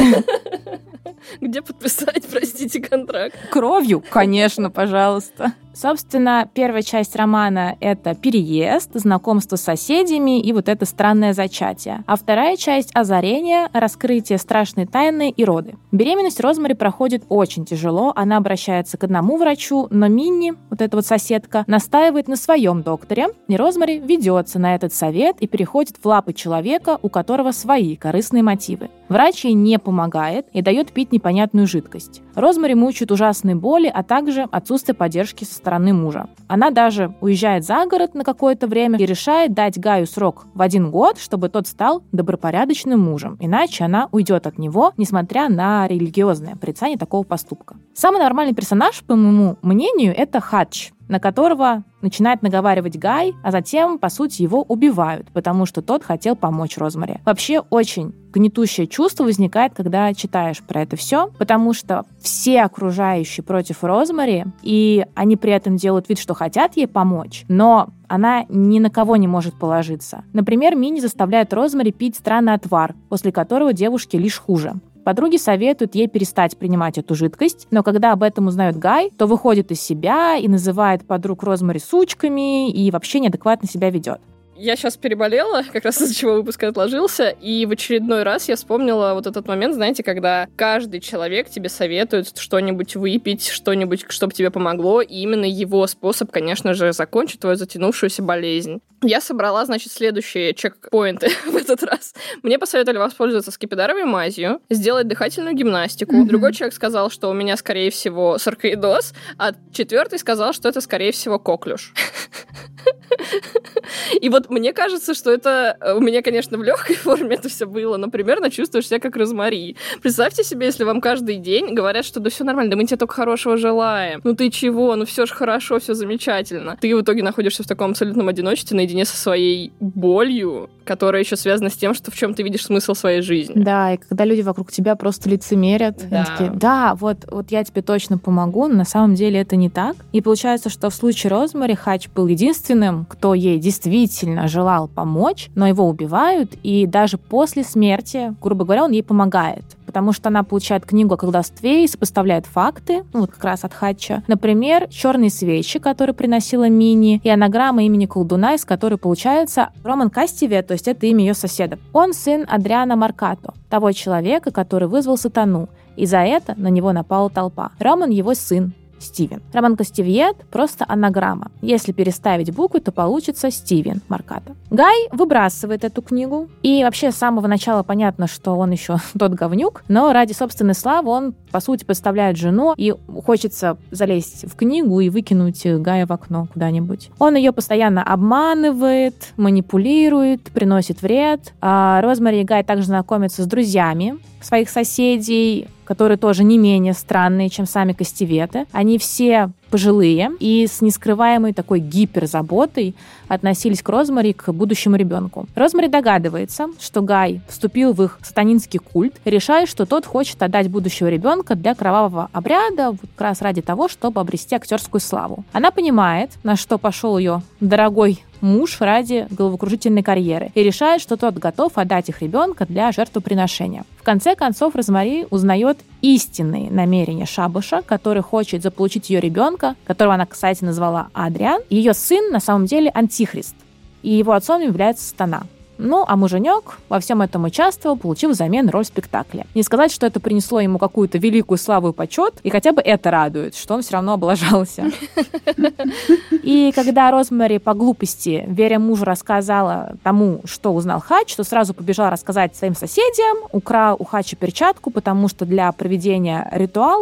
Speaker 2: Где подписать, простите, контракт?
Speaker 3: Кровью, конечно, пожалуйста. Собственно, первая часть романа — это переезд, знакомство с соседями и вот это странное зачатие. А вторая часть — озарение, раскрытие страшной тайны и роды. Беременность Розмари проходит очень тяжело. Она обращается к одному врачу, но Минни, вот эта вот соседка, настаивает на своем докторе, и Розмари ведется на этот совет и переходит в лапы человека, у которого свои корыстные мотивы. Врач ей не помогает и дает пить непонятную жидкость. Розмари мучают ужасные боли, а также отсутствие поддержки со стороны мужа. Она даже уезжает за город на какое-то время и решает дать Гаю срок в один год, чтобы тот стал добропорядочным мужем. Иначе она уйдет от него, несмотря на религиозное порицание такого поступка. Самый нормальный персонаж, по моему мнению, это Хадж, на которого начинает наговаривать Гай, а затем, по сути, его убивают, потому что тот хотел помочь Розмари. Вообще, очень гнетущее чувство возникает, когда читаешь про это все, потому что все окружающие против Розмари, и они при этом делают вид, что хотят ей помочь, но она ни на кого не может положиться. Например, Минни заставляет Розмари пить странный отвар, после которого девушке лишь хуже. Подруги советуют ей перестать принимать эту жидкость, но когда об этом узнает Гай, то выходит из себя и называет подруг Розмари сучками и вообще неадекватно себя ведет.
Speaker 2: Я сейчас переболела, как раз из-за чего выпуск отложился, и в очередной раз я вспомнила вот этот момент, знаете, когда каждый человек тебе советует что-нибудь выпить, что-нибудь, чтобы тебе помогло, и именно его способ, конечно же, закончить твою затянувшуюся болезнь. Я собрала, значит, следующие чекпоинты в этот раз. Мне посоветовали воспользоваться скипидаровой мазью, сделать дыхательную гимнастику. Mm-hmm. Другой человек сказал, что у меня, скорее всего, саркоидоз, а четвертый сказал, что это, скорее всего, коклюш. И вот мне кажется, что это у меня, конечно, в легкой форме это все было, но примерно чувствуешь себя как Розмари. Представьте себе, если вам каждый день говорят, что да все нормально, да мы тебе только хорошего желаем. Ну ты чего? Ну все же хорошо, все замечательно. Ты в итоге находишься в таком абсолютном одиночестве, наедине со своей болью, которая еще связана с тем, что в чем ты видишь смысл своей жизни.
Speaker 3: Да, и когда люди вокруг тебя просто лицемерят,
Speaker 2: да,
Speaker 3: такие, да, вот, вот я тебе точно помогу, но на самом деле это не так. И получается, что в случае Розмари Хадж был единственным, кто ей действительно желал помочь, но его убивают, и даже после смерти, грубо говоря, он ей помогает, потому что она получает книгу о колдовстве и сопоставляет факты, ну вот как раз от Хадча. Например, черные свечи, которые приносила Минни, и анаграмма имени колдуна, из которой получается Роман Кастиве, то есть это имя ее соседа. Он сын Адриана Маркато, того человека, который вызвал сатану, и за это на него напала толпа. Роман его сын, Стивен. Роман Кастивьет — просто анаграмма. Если переставить буквы, то получится Стивен Маркато. Гай выбрасывает эту книгу, и вообще с самого начала понятно, что он еще тот говнюк, но ради собственной славы он, по сути, подставляет жену, и хочется залезть в книгу и выкинуть Гая в окно куда-нибудь. Он ее постоянно обманывает, манипулирует, приносит вред. А Розмари и Гай также знакомятся с друзьями своих соседей, которые тоже не менее странные, чем сами Кастиветы. Они все пожилые и с нескрываемой такой гиперзаботой относились к Розмари, к будущему ребенку. Розмари догадывается, что Гай вступил в их сатанинский культ, решая, что тот хочет отдать будущего ребенка для кровавого обряда, вот как раз ради того, чтобы обрести актерскую славу. Она понимает, на что пошел ее дорогой муж ради головокружительной карьеры, и решает, что тот готов отдать их ребенка для жертвоприношения. В конце концов, Розмари узнает истинные намерения Шабаша, который хочет заполучить ее ребенка, которого она, кстати, назвала Адриан. Ее сын на самом деле антихрист, и его отцом является сатана. Ну, а муженек во всем этом участвовал, получив взамен роль в спектакле. Не сказать, что это принесло ему какую-то великую славу и почет, и хотя бы это радует, что он все равно облажался. И когда Розмари по глупости, веря мужу, рассказала тому, что узнал Хадж, то сразу побежала рассказать своим соседям, украл у Хаджа перчатку, потому что для проведения ритуала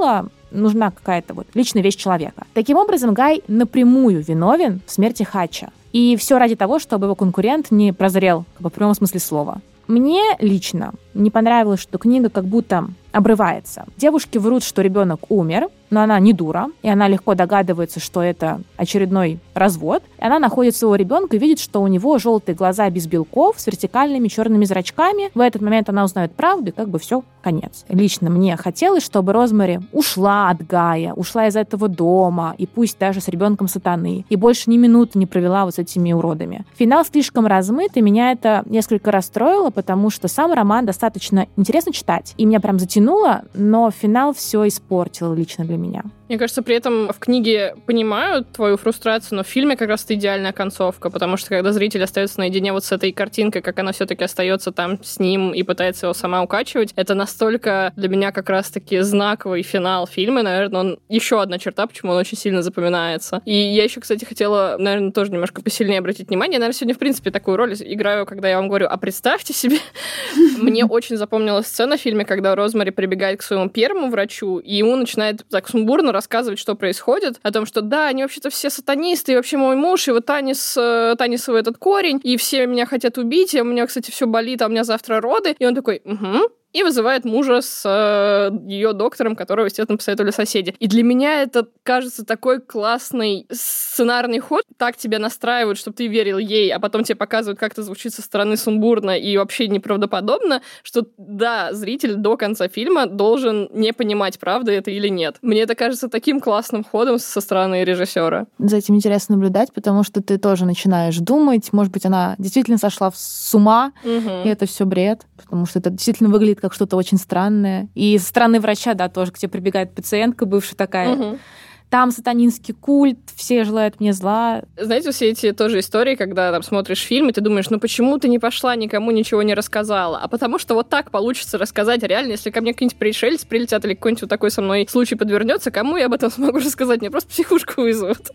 Speaker 3: нужна какая-то вот личная вещь человека. Таким образом, Гай напрямую виновен в смерти Хатча. И все ради того, чтобы его конкурент не прозрел, как бы в прямом смысле слова. Мне лично не понравилось, что книга как будто обрывается. Девушки врут, что ребенок умер, но она не дура, и она легко догадывается, что это очередной развод. И она находит своего ребенка и видит, что у него желтые глаза без белков с вертикальными черными зрачками. В этот момент она узнает правду, и как бы все, конец. Лично мне хотелось, чтобы Розмари ушла от Гая, ушла из этого дома, и пусть даже с ребенком сатаны, и больше ни минуты не провела вот с этими уродами. Финал слишком размыт, и меня это несколько расстроило, потому что сам роман достаточно интересно читать, и меня прям затянуло, но финал все испортил лично для меня.
Speaker 2: Мне кажется, при этом в книге понимают твою фрустрацию, но в фильме как раз это идеальная концовка, потому что когда зритель остается наедине вот с этой картинкой, как она все-таки остается там с ним и пытается его сама укачивать, это настолько для меня как раз-таки знаковый финал фильма, наверное, он еще одна черта, почему он очень сильно запоминается. И я еще, кстати, хотела, наверное, тоже немножко посильнее обратить внимание. Я, наверное, сегодня, в принципе, такую роль играю, когда я вам говорю, а представьте себе, мне очень запомнилась сцена в фильме, когда Розмари прибегает к своему первому врачу, и ему начинает так сумбурно рассказывать, что происходит, о том, что да, они вообще-то все сатанисты, и вообще мой муж, и вот Танис, Танисовый этот корень, и все меня хотят убить, и у меня, кстати, все болит, а у меня завтра роды. И он такой, угу. И вызывает мужа с э, ее доктором, которого, естественно, посоветовали соседи. И для меня это, кажется, такой классный сценарный ход. Так тебя настраивают, чтобы ты верил ей, а потом тебе показывают, как это звучит со стороны сумбурно и вообще неправдоподобно, что, да, зритель до конца фильма должен не понимать, правда это или нет. Мне это кажется таким классным ходом со стороны режиссера.
Speaker 3: За этим интересно наблюдать, потому что ты тоже начинаешь думать, может быть, она действительно сошла с ума, угу. И это все бред, потому что это действительно выглядит как что-то очень странное. И со стороны врача, да, тоже к тебе прибегает пациентка бывшая такая. Угу. Там сатанинский культ, все желают мне зла.
Speaker 2: Знаете, все эти тоже истории, когда там смотришь фильм, и ты думаешь, ну почему ты не пошла, никому ничего не рассказала? А потому что вот так получится рассказать. Реально, если ко мне какие-нибудь пришельцы прилетят или какой-нибудь вот такой со мной случай подвернется, кому я об этом смогу рассказать? Мне просто психушку вызовут.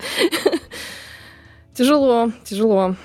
Speaker 2: Тяжело, тяжело.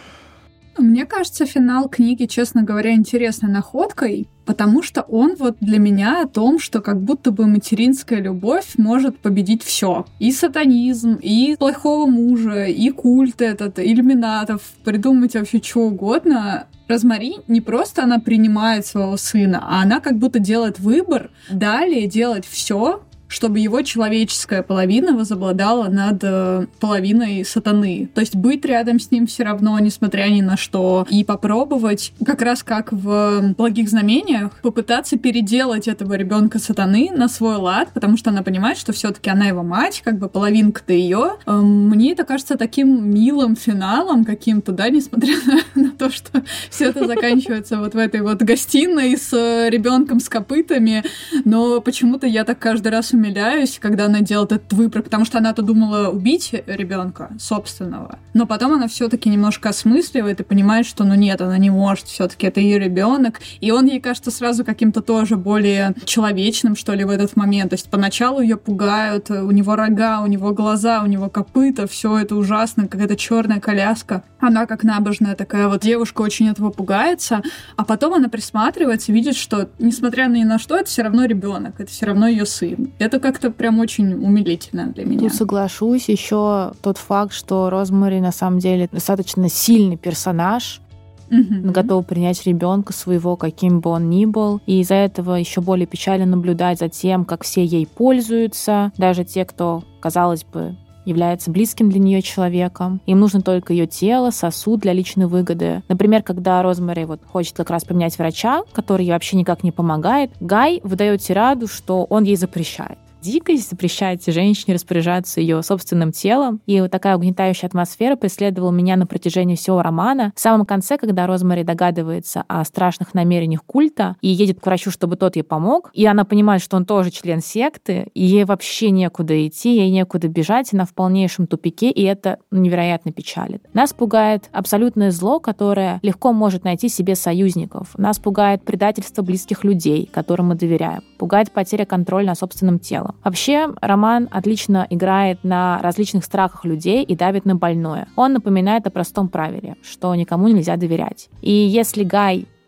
Speaker 1: Мне кажется, финал книги, честно говоря, интересной находкой, потому что он вот для меня о том, что как будто бы материнская любовь может победить все. И сатанизм, и плохого мужа, и культ этот, иллюминатов, придумать вообще что угодно. Розмари не просто она принимает своего сына, а она как будто делает выбор далее делать все, чтобы его человеческая половина возобладала над э, половиной сатаны. То есть быть рядом с ним все равно, несмотря ни на что. И попробовать, как раз как в «Благих знамениях», попытаться переделать этого ребенка сатаны на свой лад, потому что она понимает, что все-таки она его мать, как бы половинка-то ее. Э, мне это кажется таким милым финалом каким-то, да, несмотря на, на то, что все это заканчивается вот в этой вот гостиной с ребенком с копытами. Но почему-то я так каждый раз умиляюсь, когда она делает этот выбор, потому что она-то думала убить ребенка собственного, но потом она все-таки немножко осмысливает и понимает, что ну нет, она не может, все-таки это ее ребенок, и он ей кажется сразу каким-то тоже более человечным, что ли, в этот момент. То есть поначалу ее пугают, у него рога, у него глаза, у него копыта, все это ужасно, какая-то черная коляска. Она как набожная такая вот девушка очень этого пугается, а потом она присматривается, видит, что несмотря ни на что, это все равно ребенок, это все равно ее сын. Это как-то прям очень умилительно для меня.
Speaker 3: Тут соглашусь. Еще тот факт, что Розмари на самом деле достаточно сильный персонаж, mm-hmm. готова принять ребенка своего, каким бы он ни был. И из-за этого еще более печально наблюдать за тем, как все ей пользуются, даже те, кто, казалось бы, является близким для нее человеком. Им нужно только ее тело, сосуд для личной выгоды. Например, когда Розмари вот хочет как раз поменять врача, который ей вообще никак не помогает, Гай выдает тираду, что он ей запрещает. Дикость запрещает женщине распоряжаться ее собственным телом. И вот такая угнетающая атмосфера преследовала меня на протяжении всего романа. В самом конце, когда Розмари догадывается о страшных намерениях культа и едет к врачу, чтобы тот ей помог, и она понимает, что он тоже член секты, и ей вообще некуда идти, ей некуда бежать, она в полнейшем тупике, и это невероятно печалит. Нас пугает абсолютное зло, которое легко может найти себе союзников. Нас пугает предательство близких людей, которым мы доверяем. Пугает потеря контроля над собственным телом. Вообще, роман отлично играет на различных страхах людей и давит на больное. Он напоминает о простом правиле, что никому нельзя доверять. И если Гай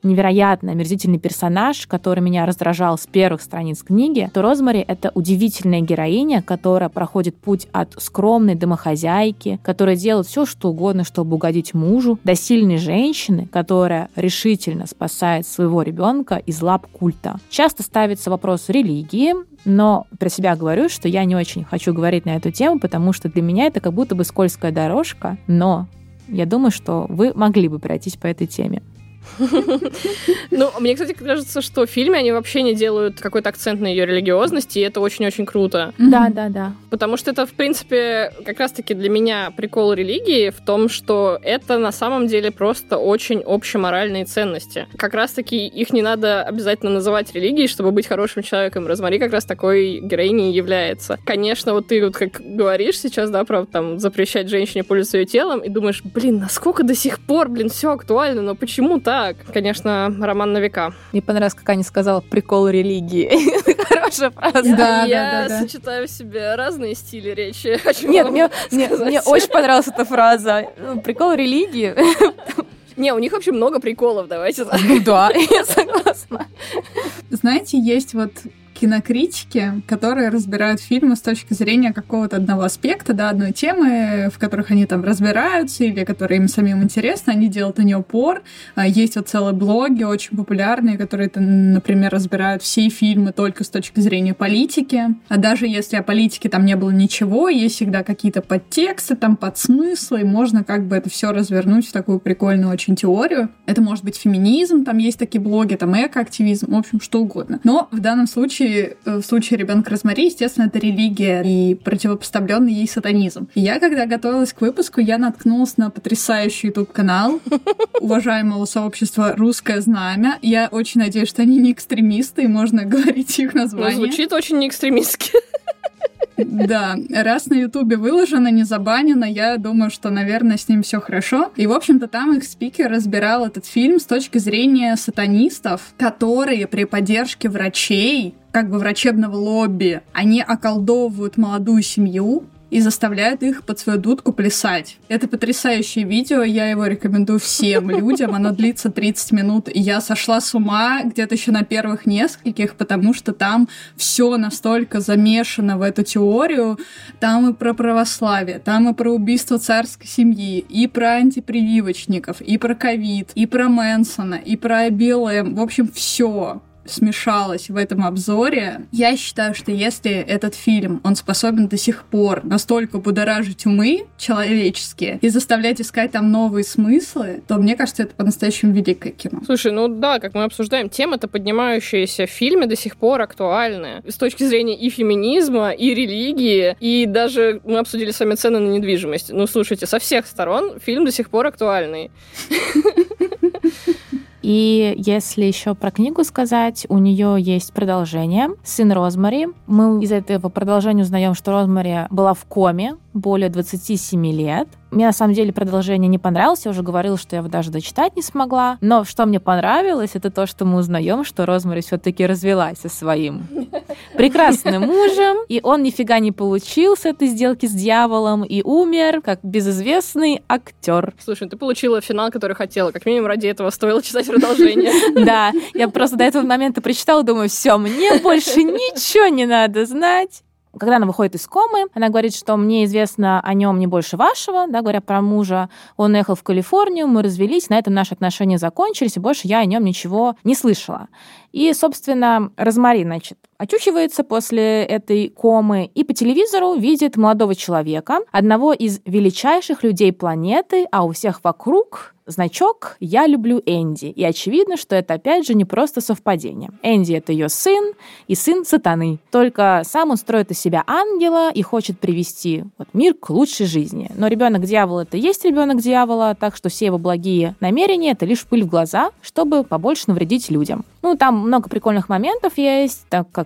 Speaker 3: невероятно омерзительный персонаж, который меня раздражал с первых страниц книги, то Розмари — это удивительная героиня, которая проходит путь от скромной домохозяйки, которая делает все, что угодно, чтобы угодить мужу, до сильной женщины, которая решительно спасает своего ребенка из лап культа. Часто ставится вопрос религии, но про себя говорю, что я не очень хочу говорить на эту тему, потому что для меня это как будто бы скользкая дорожка, но я думаю, что вы могли бы пройтись по этой теме.
Speaker 2: Ну, мне, кстати, кажется, что в фильме они вообще не делают какой-то акцент на ее религиозности, и это очень-очень круто.
Speaker 3: Да, да, да.
Speaker 2: Потому что это, в принципе, как раз-таки для меня прикол религии в том, что это на самом деле просто очень общеморальные ценности. Как раз-таки их не надо обязательно называть религией, чтобы быть хорошим человеком. Розмари как раз такой героиней является. Конечно, вот ты вот как говоришь сейчас, да, про там запрещать женщине пользоваться ее телом, и думаешь, блин, насколько до сих пор, блин, все актуально, но почему так? Конечно, роман на века.
Speaker 3: Мне понравилось, как Аня сказала, прикол религии. Хорошая фраза.
Speaker 2: Да, я да, да, сочетаю в себе разные стили речи.
Speaker 3: Нет, мне, мне, мне очень понравилась эта фраза. Прикол религии.
Speaker 2: Не, у них вообще много приколов, давайте так.
Speaker 3: Ну да, я согласна.
Speaker 1: Знаете, есть вот кинокритики, которые разбирают фильмы с точки зрения какого-то одного аспекта, да, одной темы, в которых они там разбираются или которые им самим интересны, они делают на нее упор. Есть вот целые блоги очень популярные, которые, например, разбирают все фильмы только с точки зрения политики. А даже если о политике там не было ничего, есть всегда какие-то подтексты, там подсмыслы, и можно как бы это все развернуть в такую прикольную очень теорию. Это может быть феминизм, там есть такие блоги, там экоактивизм, в общем, что угодно. Но в данном случае в случае ребенка Розмари, естественно, это религия и противопоставленный ей сатанизм. И я, когда готовилась к выпуску, я наткнулась на потрясающий YouTube-канал уважаемого сообщества «Русское знамя». Я очень надеюсь, что они не экстремисты, и можно говорить их название.
Speaker 2: Ну, звучит очень не экстремистски.
Speaker 1: Да, раз на Ютубе выложено, не забанено, я думаю, что, наверное, с ним все хорошо. И, в общем-то, там их спикер разбирал этот фильм с точки зрения сатанистов, которые при поддержке врачей, как бы врачебного лобби, они околдовывают молодую семью и заставляют их под свою дудку плясать. Это потрясающее видео, я его рекомендую всем людям, оно длится тридцать минут, и я сошла с ума где-то еще на первых нескольких, потому что там все настолько замешано в эту теорию, там и про православие, там и про убийство царской семьи, и про антипрививочников, и про ковид, и про Мэнсона, и про би эл эм, в общем, все смешалось в этом обзоре. Я считаю, что если этот фильм, он способен до сих пор настолько будоражить умы человеческие и заставлять искать там новые смыслы, то мне кажется, это по-настоящему великое кино.
Speaker 2: Слушай, ну да, как мы обсуждаем, темы-то поднимающиеся в фильме до сих пор актуальны. С точки зрения и феминизма, и религии, и даже мы обсудили с вами цены на недвижимость. Ну, слушайте, со всех сторон фильм до сих пор актуальный.
Speaker 3: И если еще про книгу сказать, у нее есть продолжение «Сын Розмари». Мы из этого продолжения узнаем, что Розмари была в коме более двадцати семи лет. Мне на самом деле продолжение не понравилось, я уже говорила, что я его даже дочитать не смогла. Но что мне понравилось, это то, что мы узнаем, что Розмари все-таки развелась со своим прекрасным мужем, и он нифига не получил с этой сделки с дьяволом и умер как безызвестный актер.
Speaker 2: Слушай, ты получила финал, который хотела. Как минимум ради этого стоило читать продолжение.
Speaker 3: Да, я просто до этого момента прочитала, думаю, все, мне больше ничего не надо знать. Когда она выходит из комы, она говорит, что мне известно о нем не больше вашего, да, говоря про мужа. Он уехал в Калифорнию, мы развелись, на этом наши отношения закончились, и больше я о нем ничего не слышала. И, собственно, Розмари, значит, очухивается после этой комы и по телевизору видит молодого человека, одного из величайших людей планеты, а у всех вокруг значок «Я люблю Энди». И очевидно, что это, опять же, не просто совпадение. Энди — это ее сын и сын сатаны. Только сам он строит из себя ангела и хочет привести вот мир к лучшей жизни. Но ребенок дьявола — это и есть ребенок дьявола, так что все его благие намерения — это лишь пыль в глаза, чтобы побольше навредить людям. Ну, там много прикольных моментов есть, так как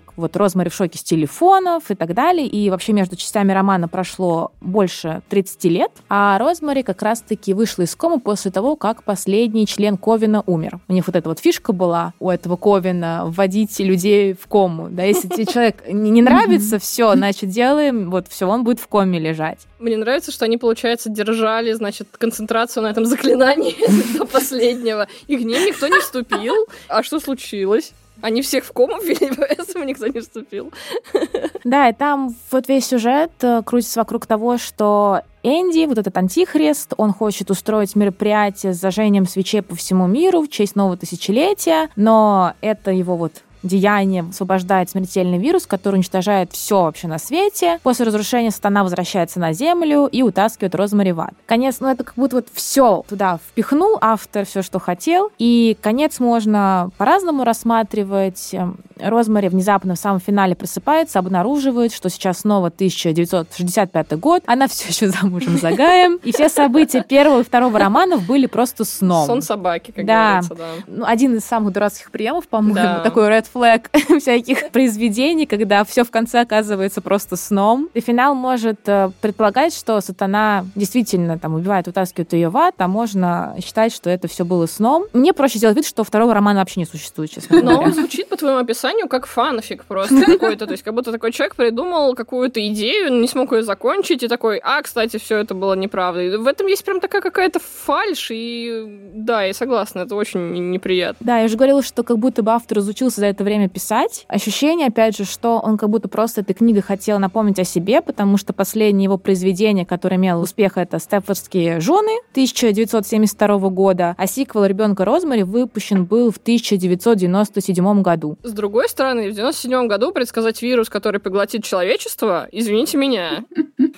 Speaker 3: вот Розмари в шоке с телефонов и так далее. И вообще между частями романа прошло больше тридцати лет. А Розмари как раз-таки вышла из комы после того, как последний член Ковена умер. У них вот эта вот фишка была у этого Ковена вводить людей в кому. Да, если тебе человек не нравится, все, значит, делаем, вот все, он будет в коме лежать.
Speaker 2: Мне нравится, что они, получается, держали, значит, концентрацию на этом заклинании до последнего. И к ним никто не вступил. А что случилось? Они всех в кому ввели, поэтому никто не вступил.
Speaker 3: Да, и там вот весь сюжет крутится вокруг того, что Энди, вот этот антихрист, он хочет устроить мероприятие с зажжением свечей по всему миру в честь нового тысячелетия, но это его вот деяние освобождает смертельный вирус, который уничтожает все вообще на свете. После разрушения сатана возвращается на землю и утаскивает Розмари в ад. Конец, ну это как будто вот все туда впихнул автор, все, что хотел. И конец можно по-разному рассматривать. Розмари внезапно в самом финале просыпается, обнаруживает, что сейчас снова тысяча девятьсот шестьдесят пятый год, она все еще замужем за Гаем, и все события первого и второго романов были просто сном.
Speaker 2: Сон собаки, как
Speaker 3: да.
Speaker 2: говорится, да.
Speaker 3: Ну, один из самых дурацких приемов, по-моему,
Speaker 2: Да.
Speaker 3: такой red флэг всяких произведений, когда все в конце оказывается просто сном. И финал может э, предполагать, что сатана действительно там убивает, утаскивает ее в ад, а можно считать, что это все было сном. Мне проще сделать вид, что второго романа вообще не существует, честно
Speaker 2: Но
Speaker 3: говоря.
Speaker 2: он звучит по твоему описанию как фанфик просто какой-то. То есть как будто такой человек придумал какую-то идею, не смог ее закончить, и такой, а, кстати, все это было неправда. И в этом есть прям такая какая-то фальшь, и да, я согласна, это очень неприятно.
Speaker 3: Да, я уже говорила, что как будто бы автор изучился за это время писать. Ощущение, опять же, что он как будто просто этой книгой хотел напомнить о себе, потому что последнее его произведение, которое имело успех, это «Степфордские жены» тысяча девятьсот семьдесят второго года, а сиквел «Ребенка Розмари» выпущен был в тысяча девятьсот девяносто седьмом году.
Speaker 2: С другой стороны, в девяносто седьмом году предсказать вирус, который поглотит человечество, извините меня.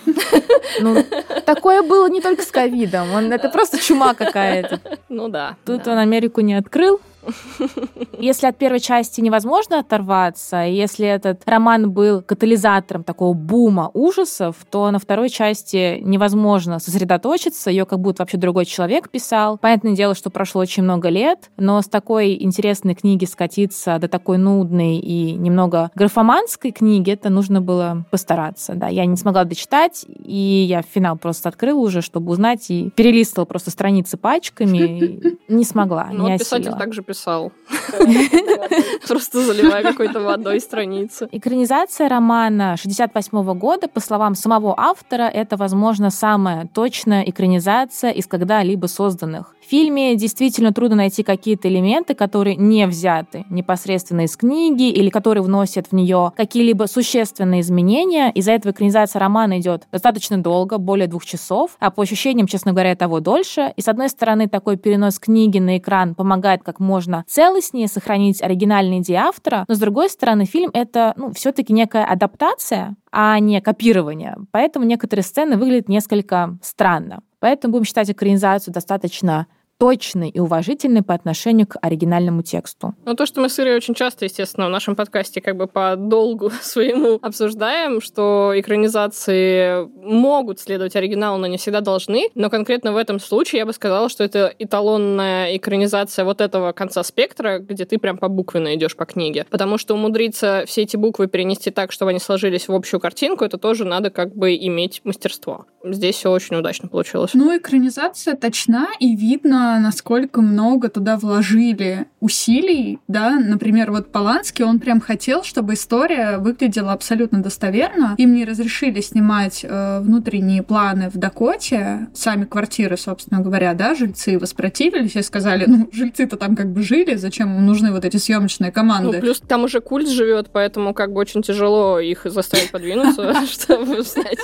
Speaker 3: Ну, такое было не только с ковидом, он, это просто чума какая-то.
Speaker 2: Ну да.
Speaker 3: Тут
Speaker 2: да.
Speaker 3: он Америку не открыл. Если от первой части невозможно оторваться, если этот роман был катализатором такого бума ужасов, то на второй части невозможно сосредоточиться, ее как будто вообще другой человек писал. Понятное дело, что прошло очень много лет, но с такой интересной книги скатиться до такой нудной и немного графоманской книги, это нужно было постараться. Да, я не смогла дочитать, и я финал просто открыла уже, чтобы узнать, и перелистывала просто страницы пачками, не смогла,
Speaker 2: Ну,
Speaker 3: не
Speaker 2: писатель
Speaker 3: осилила.
Speaker 2: также писал. Просто заливая какой-то водой страницы.
Speaker 3: Экранизация романа шестьдесят восьмого года, по словам самого автора, это, возможно, самая точная экранизация из когда-либо созданных. В фильме действительно трудно найти какие-то элементы, которые не взяты непосредственно из книги или которые вносят в нее какие-либо существенные изменения. Из-за этого экранизация романа идет достаточно долго, более двух часов, а по ощущениям, честно говоря, того дольше. И, с одной стороны, такой перенос книги на экран помогает как можно целостнее сохранить оригинальные идеи автора, но, с другой стороны, фильм — это ну, все-таки некая адаптация, а не копирование. Поэтому некоторые сцены выглядят несколько странно. Поэтому будем считать экранизацию достаточно точной и уважительной по отношению к оригинальному тексту.
Speaker 2: Ну, то, что мы с Ирой очень часто, естественно, в нашем подкасте как бы по долгу своему обсуждаем, что экранизации могут следовать оригиналу, но не всегда должны. Но конкретно в этом случае я бы сказала, что это эталонная экранизация вот этого конца спектра, где ты прям по буквенно идешь по книге. Потому что умудриться все эти буквы перенести так, чтобы они сложились в общую картинку, это тоже надо как бы иметь мастерство. Здесь все очень удачно получилось.
Speaker 1: Ну, экранизация точна, и видно, насколько много туда вложили усилий, да, например, вот Полански, он прям хотел, чтобы история выглядела абсолютно достоверно. Им не разрешили снимать э, внутренние планы в Дакоте, сами квартиры, собственно говоря, да, жильцы воспротивились и сказали, ну, жильцы-то там как бы жили, зачем им нужны вот эти съемочные команды?
Speaker 2: Ну, плюс там уже культ живет, поэтому как бы очень тяжело их заставить подвинуться, чтобы снять.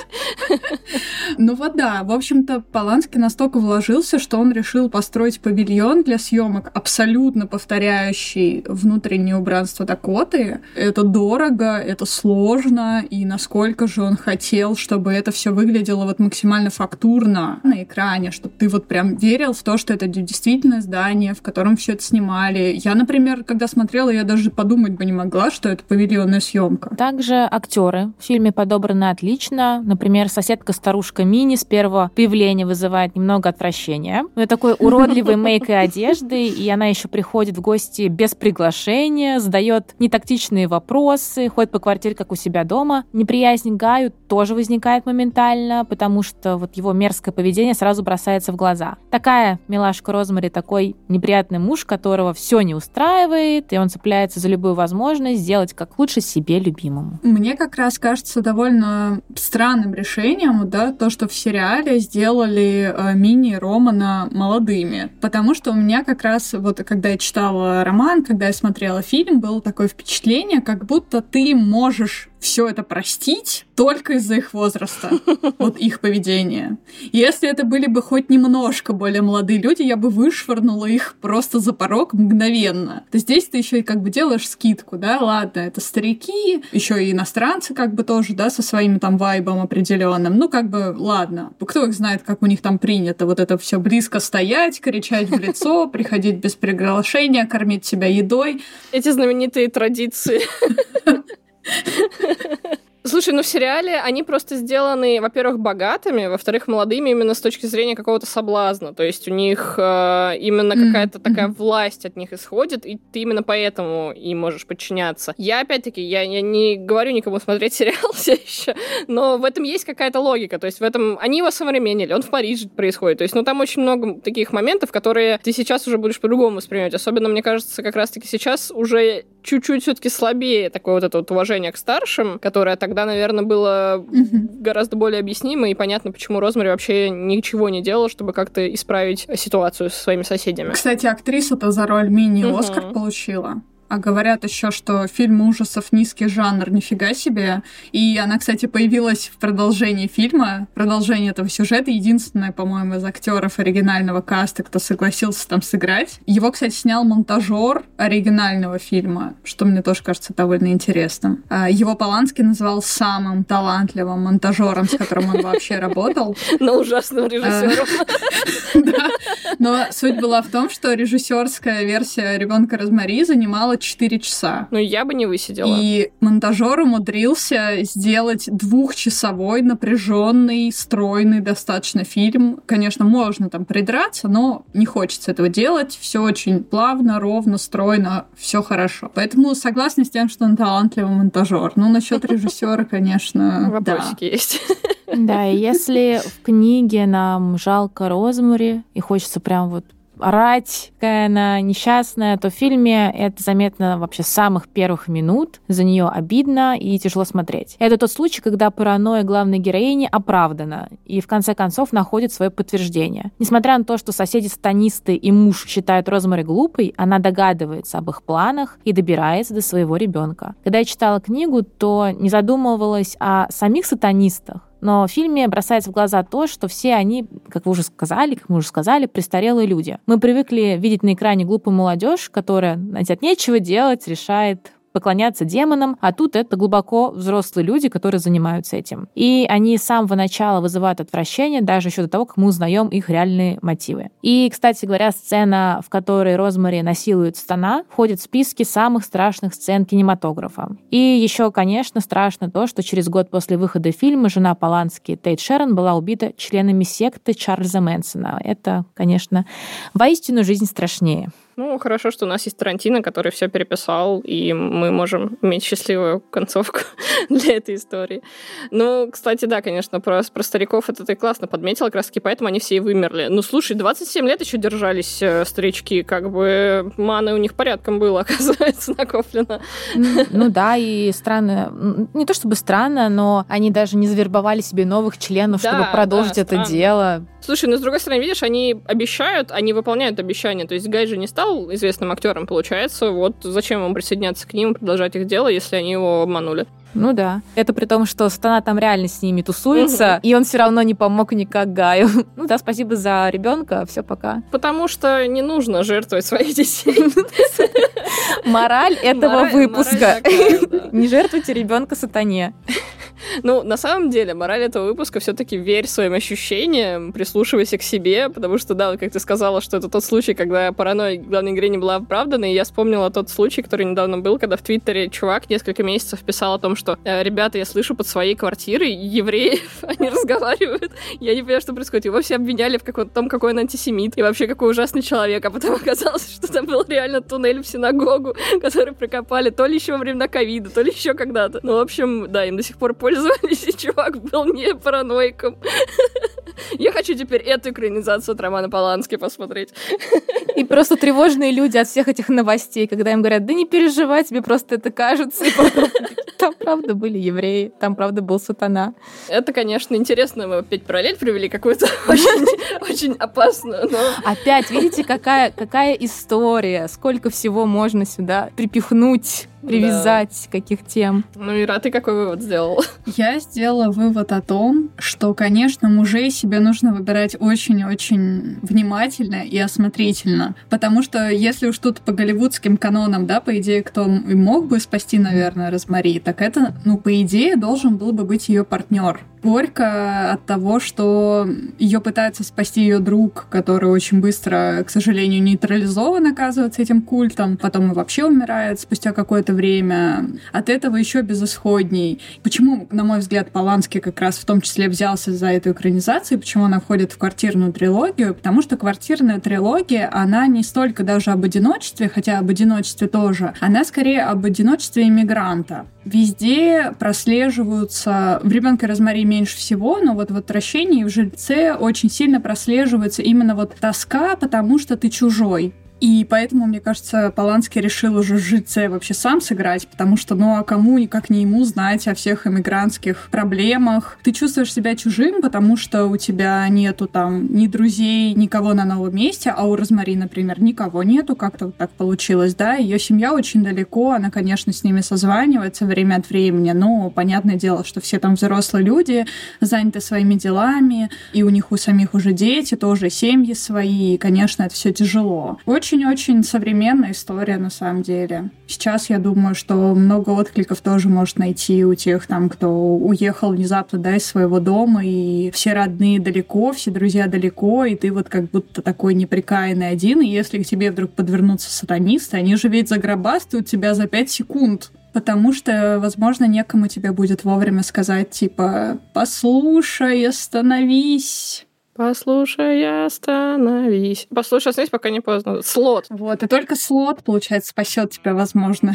Speaker 1: Ну вот да, в общем-то, Полански настолько вложился, что он решил построить павильон для съемок, абсолютно повторяющий внутреннее убранство Дакоты. Это дорого, это сложно, и насколько же он хотел, чтобы это все выглядело вот максимально фактурно на экране, чтобы ты вот прям верил в то, что это действительно здание, в котором все это снимали. Я, например, когда смотрела, я даже подумать бы не могла, что это павильонная съемка.
Speaker 3: Также актеры в фильме подобраны отлично. Например, соседка-старушка Мини с первого появления вызывает немного отвращения. Это такой урод уродливый мейк и одежды, и она еще приходит в гости без приглашения, задает нетактичные вопросы, ходит по квартире, как у себя дома. Неприязнь к Гаю тоже возникает моментально, потому что вот его мерзкое поведение сразу бросается в глаза. Такая милашка Розмари, такой неприятный муж, которого все не устраивает, и он цепляется за любую возможность сделать как лучше себе любимому.
Speaker 1: Мне как раз кажется довольно странным решением, да, то, что в сериале сделали э, Мини и Романа молодыми. Потому что у меня как раз, вот когда я читала роман, когда я смотрела фильм, было такое впечатление, как будто ты можешь все это простить только из-за их возраста, вот их поведения. Если это были бы хоть немножко более молодые люди, я бы вышвырнула их просто за порог мгновенно. То здесь ты еще и как бы делаешь скидку, да, ладно, это старики, еще и иностранцы как бы тоже, да, со своим там вайбом определенным. Ну, как бы, ладно, кто их знает, как у них там принято вот это все близко стоять, кричать в лицо, приходить без приглашения, кормить себя едой.
Speaker 2: Эти знаменитые традиции. Слушай, ну в сериале они просто сделаны, во-первых, богатыми, во-вторых, молодыми именно с точки зрения какого-то соблазна. То есть у них э, именно mm-hmm. какая-то такая mm-hmm. власть от них исходит, и ты именно поэтому им можешь подчиняться. Я, опять-таки, я, я не говорю никому смотреть сериал все еще, но в этом есть какая-то логика. То есть в этом они его современнили, он в Париже происходит. То есть, ну, там очень много таких моментов, которые ты сейчас уже будешь по-другому воспринимать. Особенно, мне кажется, как раз-таки сейчас уже чуть-чуть все-таки слабее такое вот это вот уважение к старшим, которое тогда, наверное, было mm-hmm. гораздо более объяснимо и понятно, почему Розмари вообще ничего не делала, чтобы как-то исправить ситуацию со своими соседями.
Speaker 1: Кстати, актриса-то за роль Мини mm-hmm. Оскар получила. А говорят еще, что фильм ужасов низкий жанр, нифига себе. И она, кстати, появилась в продолжении фильма, продолжение этого сюжета. Единственная, по-моему, из актеров оригинального каста, кто согласился там сыграть. Его, кстати, снял монтажер оригинального фильма, что мне тоже кажется довольно интересным. Его Полански называл самым талантливым монтажером, с которым он вообще работал.
Speaker 2: Но ужасным режиссером.
Speaker 1: Да. Но суть была в том, что режиссерская версия «Ребенка Розмари» занимала четыре часа.
Speaker 2: Ну, я бы не высидела.
Speaker 1: И монтажер умудрился сделать двухчасовой, напряженный, стройный достаточно фильм. Конечно, можно там придраться, но не хочется этого делать. Все очень плавно, ровно, стройно, все хорошо. Поэтому согласна с тем, что он талантливый монтажер. Ну, насчет режиссера, конечно,
Speaker 2: вопросики есть.
Speaker 3: Да, и если в книге нам жалко Розмари и хочется прям вот орать, какая она несчастная, то в фильме это заметно вообще с самых первых минут. За нее обидно и тяжело смотреть. Это тот случай, когда паранойя главной героини оправдана и в конце концов находит свое подтверждение. Несмотря на то, что соседи-сатанисты и муж считают Розмари глупой, она догадывается об их планах и добирается до своего ребенка. Когда я читала книгу, то не задумывалась о самих сатанистах. Но в фильме бросается в глаза то, что все они, как вы уже сказали, как мы уже сказали, престарелые люди. Мы привыкли видеть на экране глупую молодежь, которая, знаете, от нечего делать, решает поклоняться демонам, а тут это глубоко взрослые люди, которые занимаются этим. И они с самого начала вызывают отвращение, даже еще до того, как мы узнаем их реальные мотивы. И, кстати говоря, сцена, в которой Розмари насилует Стана, входит в списки самых страшных сцен кинематографа. И еще, конечно, страшно то, что через год после выхода фильма жена Полански Тейт Шерон была убита членами секты Чарльза Мэнсона. Это, конечно, воистину жизнь страшнее.
Speaker 2: Ну, хорошо, что у нас есть Тарантино, который все переписал, и мы можем иметь счастливую концовку для этой истории. Ну, кстати, да, конечно, про, про стариков это ты классно подметила, как раз-таки поэтому они все и вымерли. Ну, слушай, двадцать семь лет еще держались э, старички, как бы маны у них порядком было, оказывается, накоплено.
Speaker 3: Ну да, и странно, не то чтобы странно, но они даже не завербовали себе новых членов, да, чтобы продолжить да, это странно. дело.
Speaker 2: Слушай, ну, с другой стороны, видишь, они обещают, они выполняют обещания, то есть Гай же не стал известным актером, получается, вот зачем ему присоединяться к ним и продолжать их дело, если они его обманули?
Speaker 3: Ну да. Это при том, что Стана там реально с ними тусуется, угу. и он все равно не помог никак Гаю. Ну да, спасибо за ребенка, все, пока.
Speaker 2: Потому что не нужно жертвовать своих детей.
Speaker 3: Мораль этого выпуска. Не жертвуйте ребенка сатане.
Speaker 2: Ну, на самом деле, мораль этого выпуска все-таки верь своим ощущениям, прислушивайся к себе, потому что, да, как ты сказала, что это тот случай, когда паранойя главной героини была оправдана, и я вспомнила тот случай, который недавно был, когда в Твиттере чувак несколько месяцев писал о том, что «Ребята, я слышу под своей квартирой евреев, они разговаривают, я не понимаю, что происходит». Его все обвиняли в каком- том, какой он антисемит, и вообще какой ужасный человек, а потом оказалось, что там был реально туннель в синагогу, который прокопали то ли еще во времена ковида, то ли еще когда-то. Ну, в общем, да, им до сих пор пользовались, и чувак был не параноиком. Я хочу теперь эту экранизацию от Романа Полански посмотреть.
Speaker 3: И просто тревожные люди от всех этих новостей, когда им говорят, да не переживай, тебе просто это кажется. И потом, там правда были евреи, там правда был сатана.
Speaker 2: Это, конечно, интересно, мы опять параллель привели какую-то очень, очень опасную. Но...
Speaker 3: Опять, видите, какая, какая история, сколько всего можно сюда припихнуть, привязать, да. Каких тем.
Speaker 2: Ну, Ира, ты какой вывод сделала?
Speaker 1: Я сделала вывод о том, что, конечно, мужей себе нужно выбирать очень-очень внимательно и осмотрительно. Потому что если уж тут по голливудским канонам, да, по идее, кто и мог бы спасти, наверное, Розмари, так это, ну, по идее, должен был бы быть ее партнер. Горько от того, что ее пытается спасти ее друг, который очень быстро, к сожалению, нейтрализован, оказывается, этим культом, потом и вообще умирает спустя какое-то время. От этого еще безысходней. Почему, на мой взгляд, Полански как раз в том числе взялся за эту экранизацию, почему она входит в квартирную трилогию? Потому что квартирная трилогия, она не столько даже об одиночестве, хотя об одиночестве тоже, она скорее об одиночестве иммигранта. Везде прослеживаются, в «Ребенке Розмари» меньше всего, но вот в «Отвращении» и в «Жильце» очень сильно прослеживается именно вот тоска, потому что ты чужой. И поэтому, мне кажется, Полански решил уже в «Жильце» вообще сам сыграть, потому что, ну, а кому, как не ему, знать о всех иммигрантских проблемах. Ты чувствуешь себя чужим, потому что у тебя нету там ни друзей, никого на новом месте, а у Розмари, например, никого нету, как-то вот так получилось, да. Ее семья очень далеко, она, конечно, с ними созванивается время от времени, но понятное дело, что все там взрослые люди, заняты своими делами, и у них у самих уже дети, тоже семьи свои, и, конечно, это все тяжело. Очень-очень современная история, на самом деле. Сейчас я думаю, что много откликов тоже может найти у тех, там, кто уехал внезапно, да, из своего дома, и все родные далеко, все друзья далеко, и ты вот как будто такой неприкаянный один, и если к тебе вдруг подвернутся сатанисты, они же ведь загробастают тебя за пять секунд. Потому что, возможно, некому тебе будет вовремя сказать, типа, «Послушай, остановись».
Speaker 2: Послушай, остановись. Послушай, остановись, пока не поздно. Слот.
Speaker 1: Вот, и только слот, получается, спасет тебя, возможно.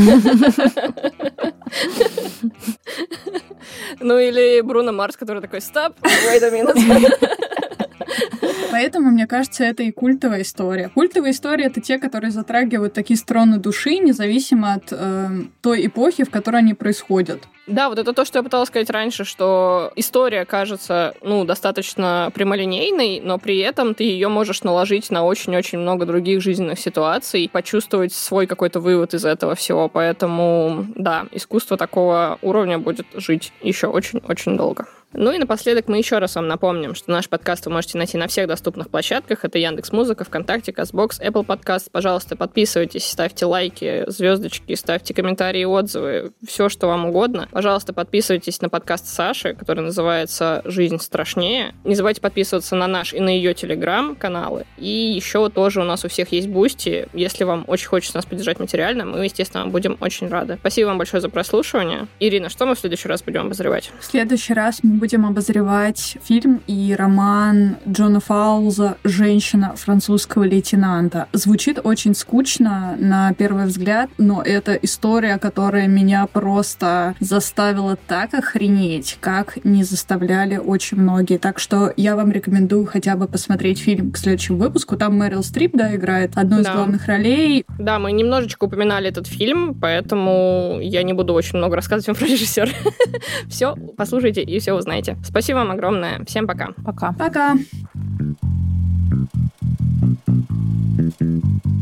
Speaker 2: Ну или Бруно Марс, который такой, стоп, wait a minute.
Speaker 1: Поэтому, мне кажется, это и культовая история. Культовые истории — это те, которые затрагивают такие струны души, независимо от э, той эпохи, в которой они происходят.
Speaker 2: Да, вот это то, что я пыталась сказать раньше, что история кажется, ну, достаточно прямолинейной, но при этом ты ее можешь наложить на очень-очень много других жизненных ситуаций, почувствовать свой какой-то вывод из этого всего. Поэтому, да, искусство такого уровня будет жить еще очень-очень долго. Ну и напоследок мы еще раз вам напомним, что наш подкаст вы можете найти на всех доступных площадках. Это Яндекс.Музыка, ВКонтакте, Castbox, Apple Podcast. Пожалуйста, подписывайтесь, ставьте лайки, звездочки, ставьте комментарии, отзывы, все, что вам угодно. Пожалуйста, подписывайтесь на подкаст Саши, который называется «Жизнь страшнее». Не забывайте подписываться на наш и на ее телеграм-каналы. И еще тоже у нас у всех есть Бусти. Если вам очень хочется нас поддержать материально, мы, естественно, будем очень рады. Спасибо вам большое за прослушивание. Ирина, что мы в следующий раз будем обозревать?
Speaker 1: В следующий раз мы будем обозревать фильм и роман Джона Фаулза «Женщина французского лейтенанта». Звучит очень скучно на первый взгляд, но это история, которая меня просто заставила так охренеть, как не заставляли очень многие. Так что я вам рекомендую хотя бы посмотреть фильм к следующему выпуску. Там Мэрил Стрип, да, играет одну из
Speaker 2: да.
Speaker 1: главных ролей.
Speaker 2: Да, мы немножечко упоминали этот фильм, поэтому я не буду очень много рассказывать вам про режиссера. Все, послушайте и все узнаете. Спасибо вам огромное. Всем пока.
Speaker 3: Пока.
Speaker 1: Пока.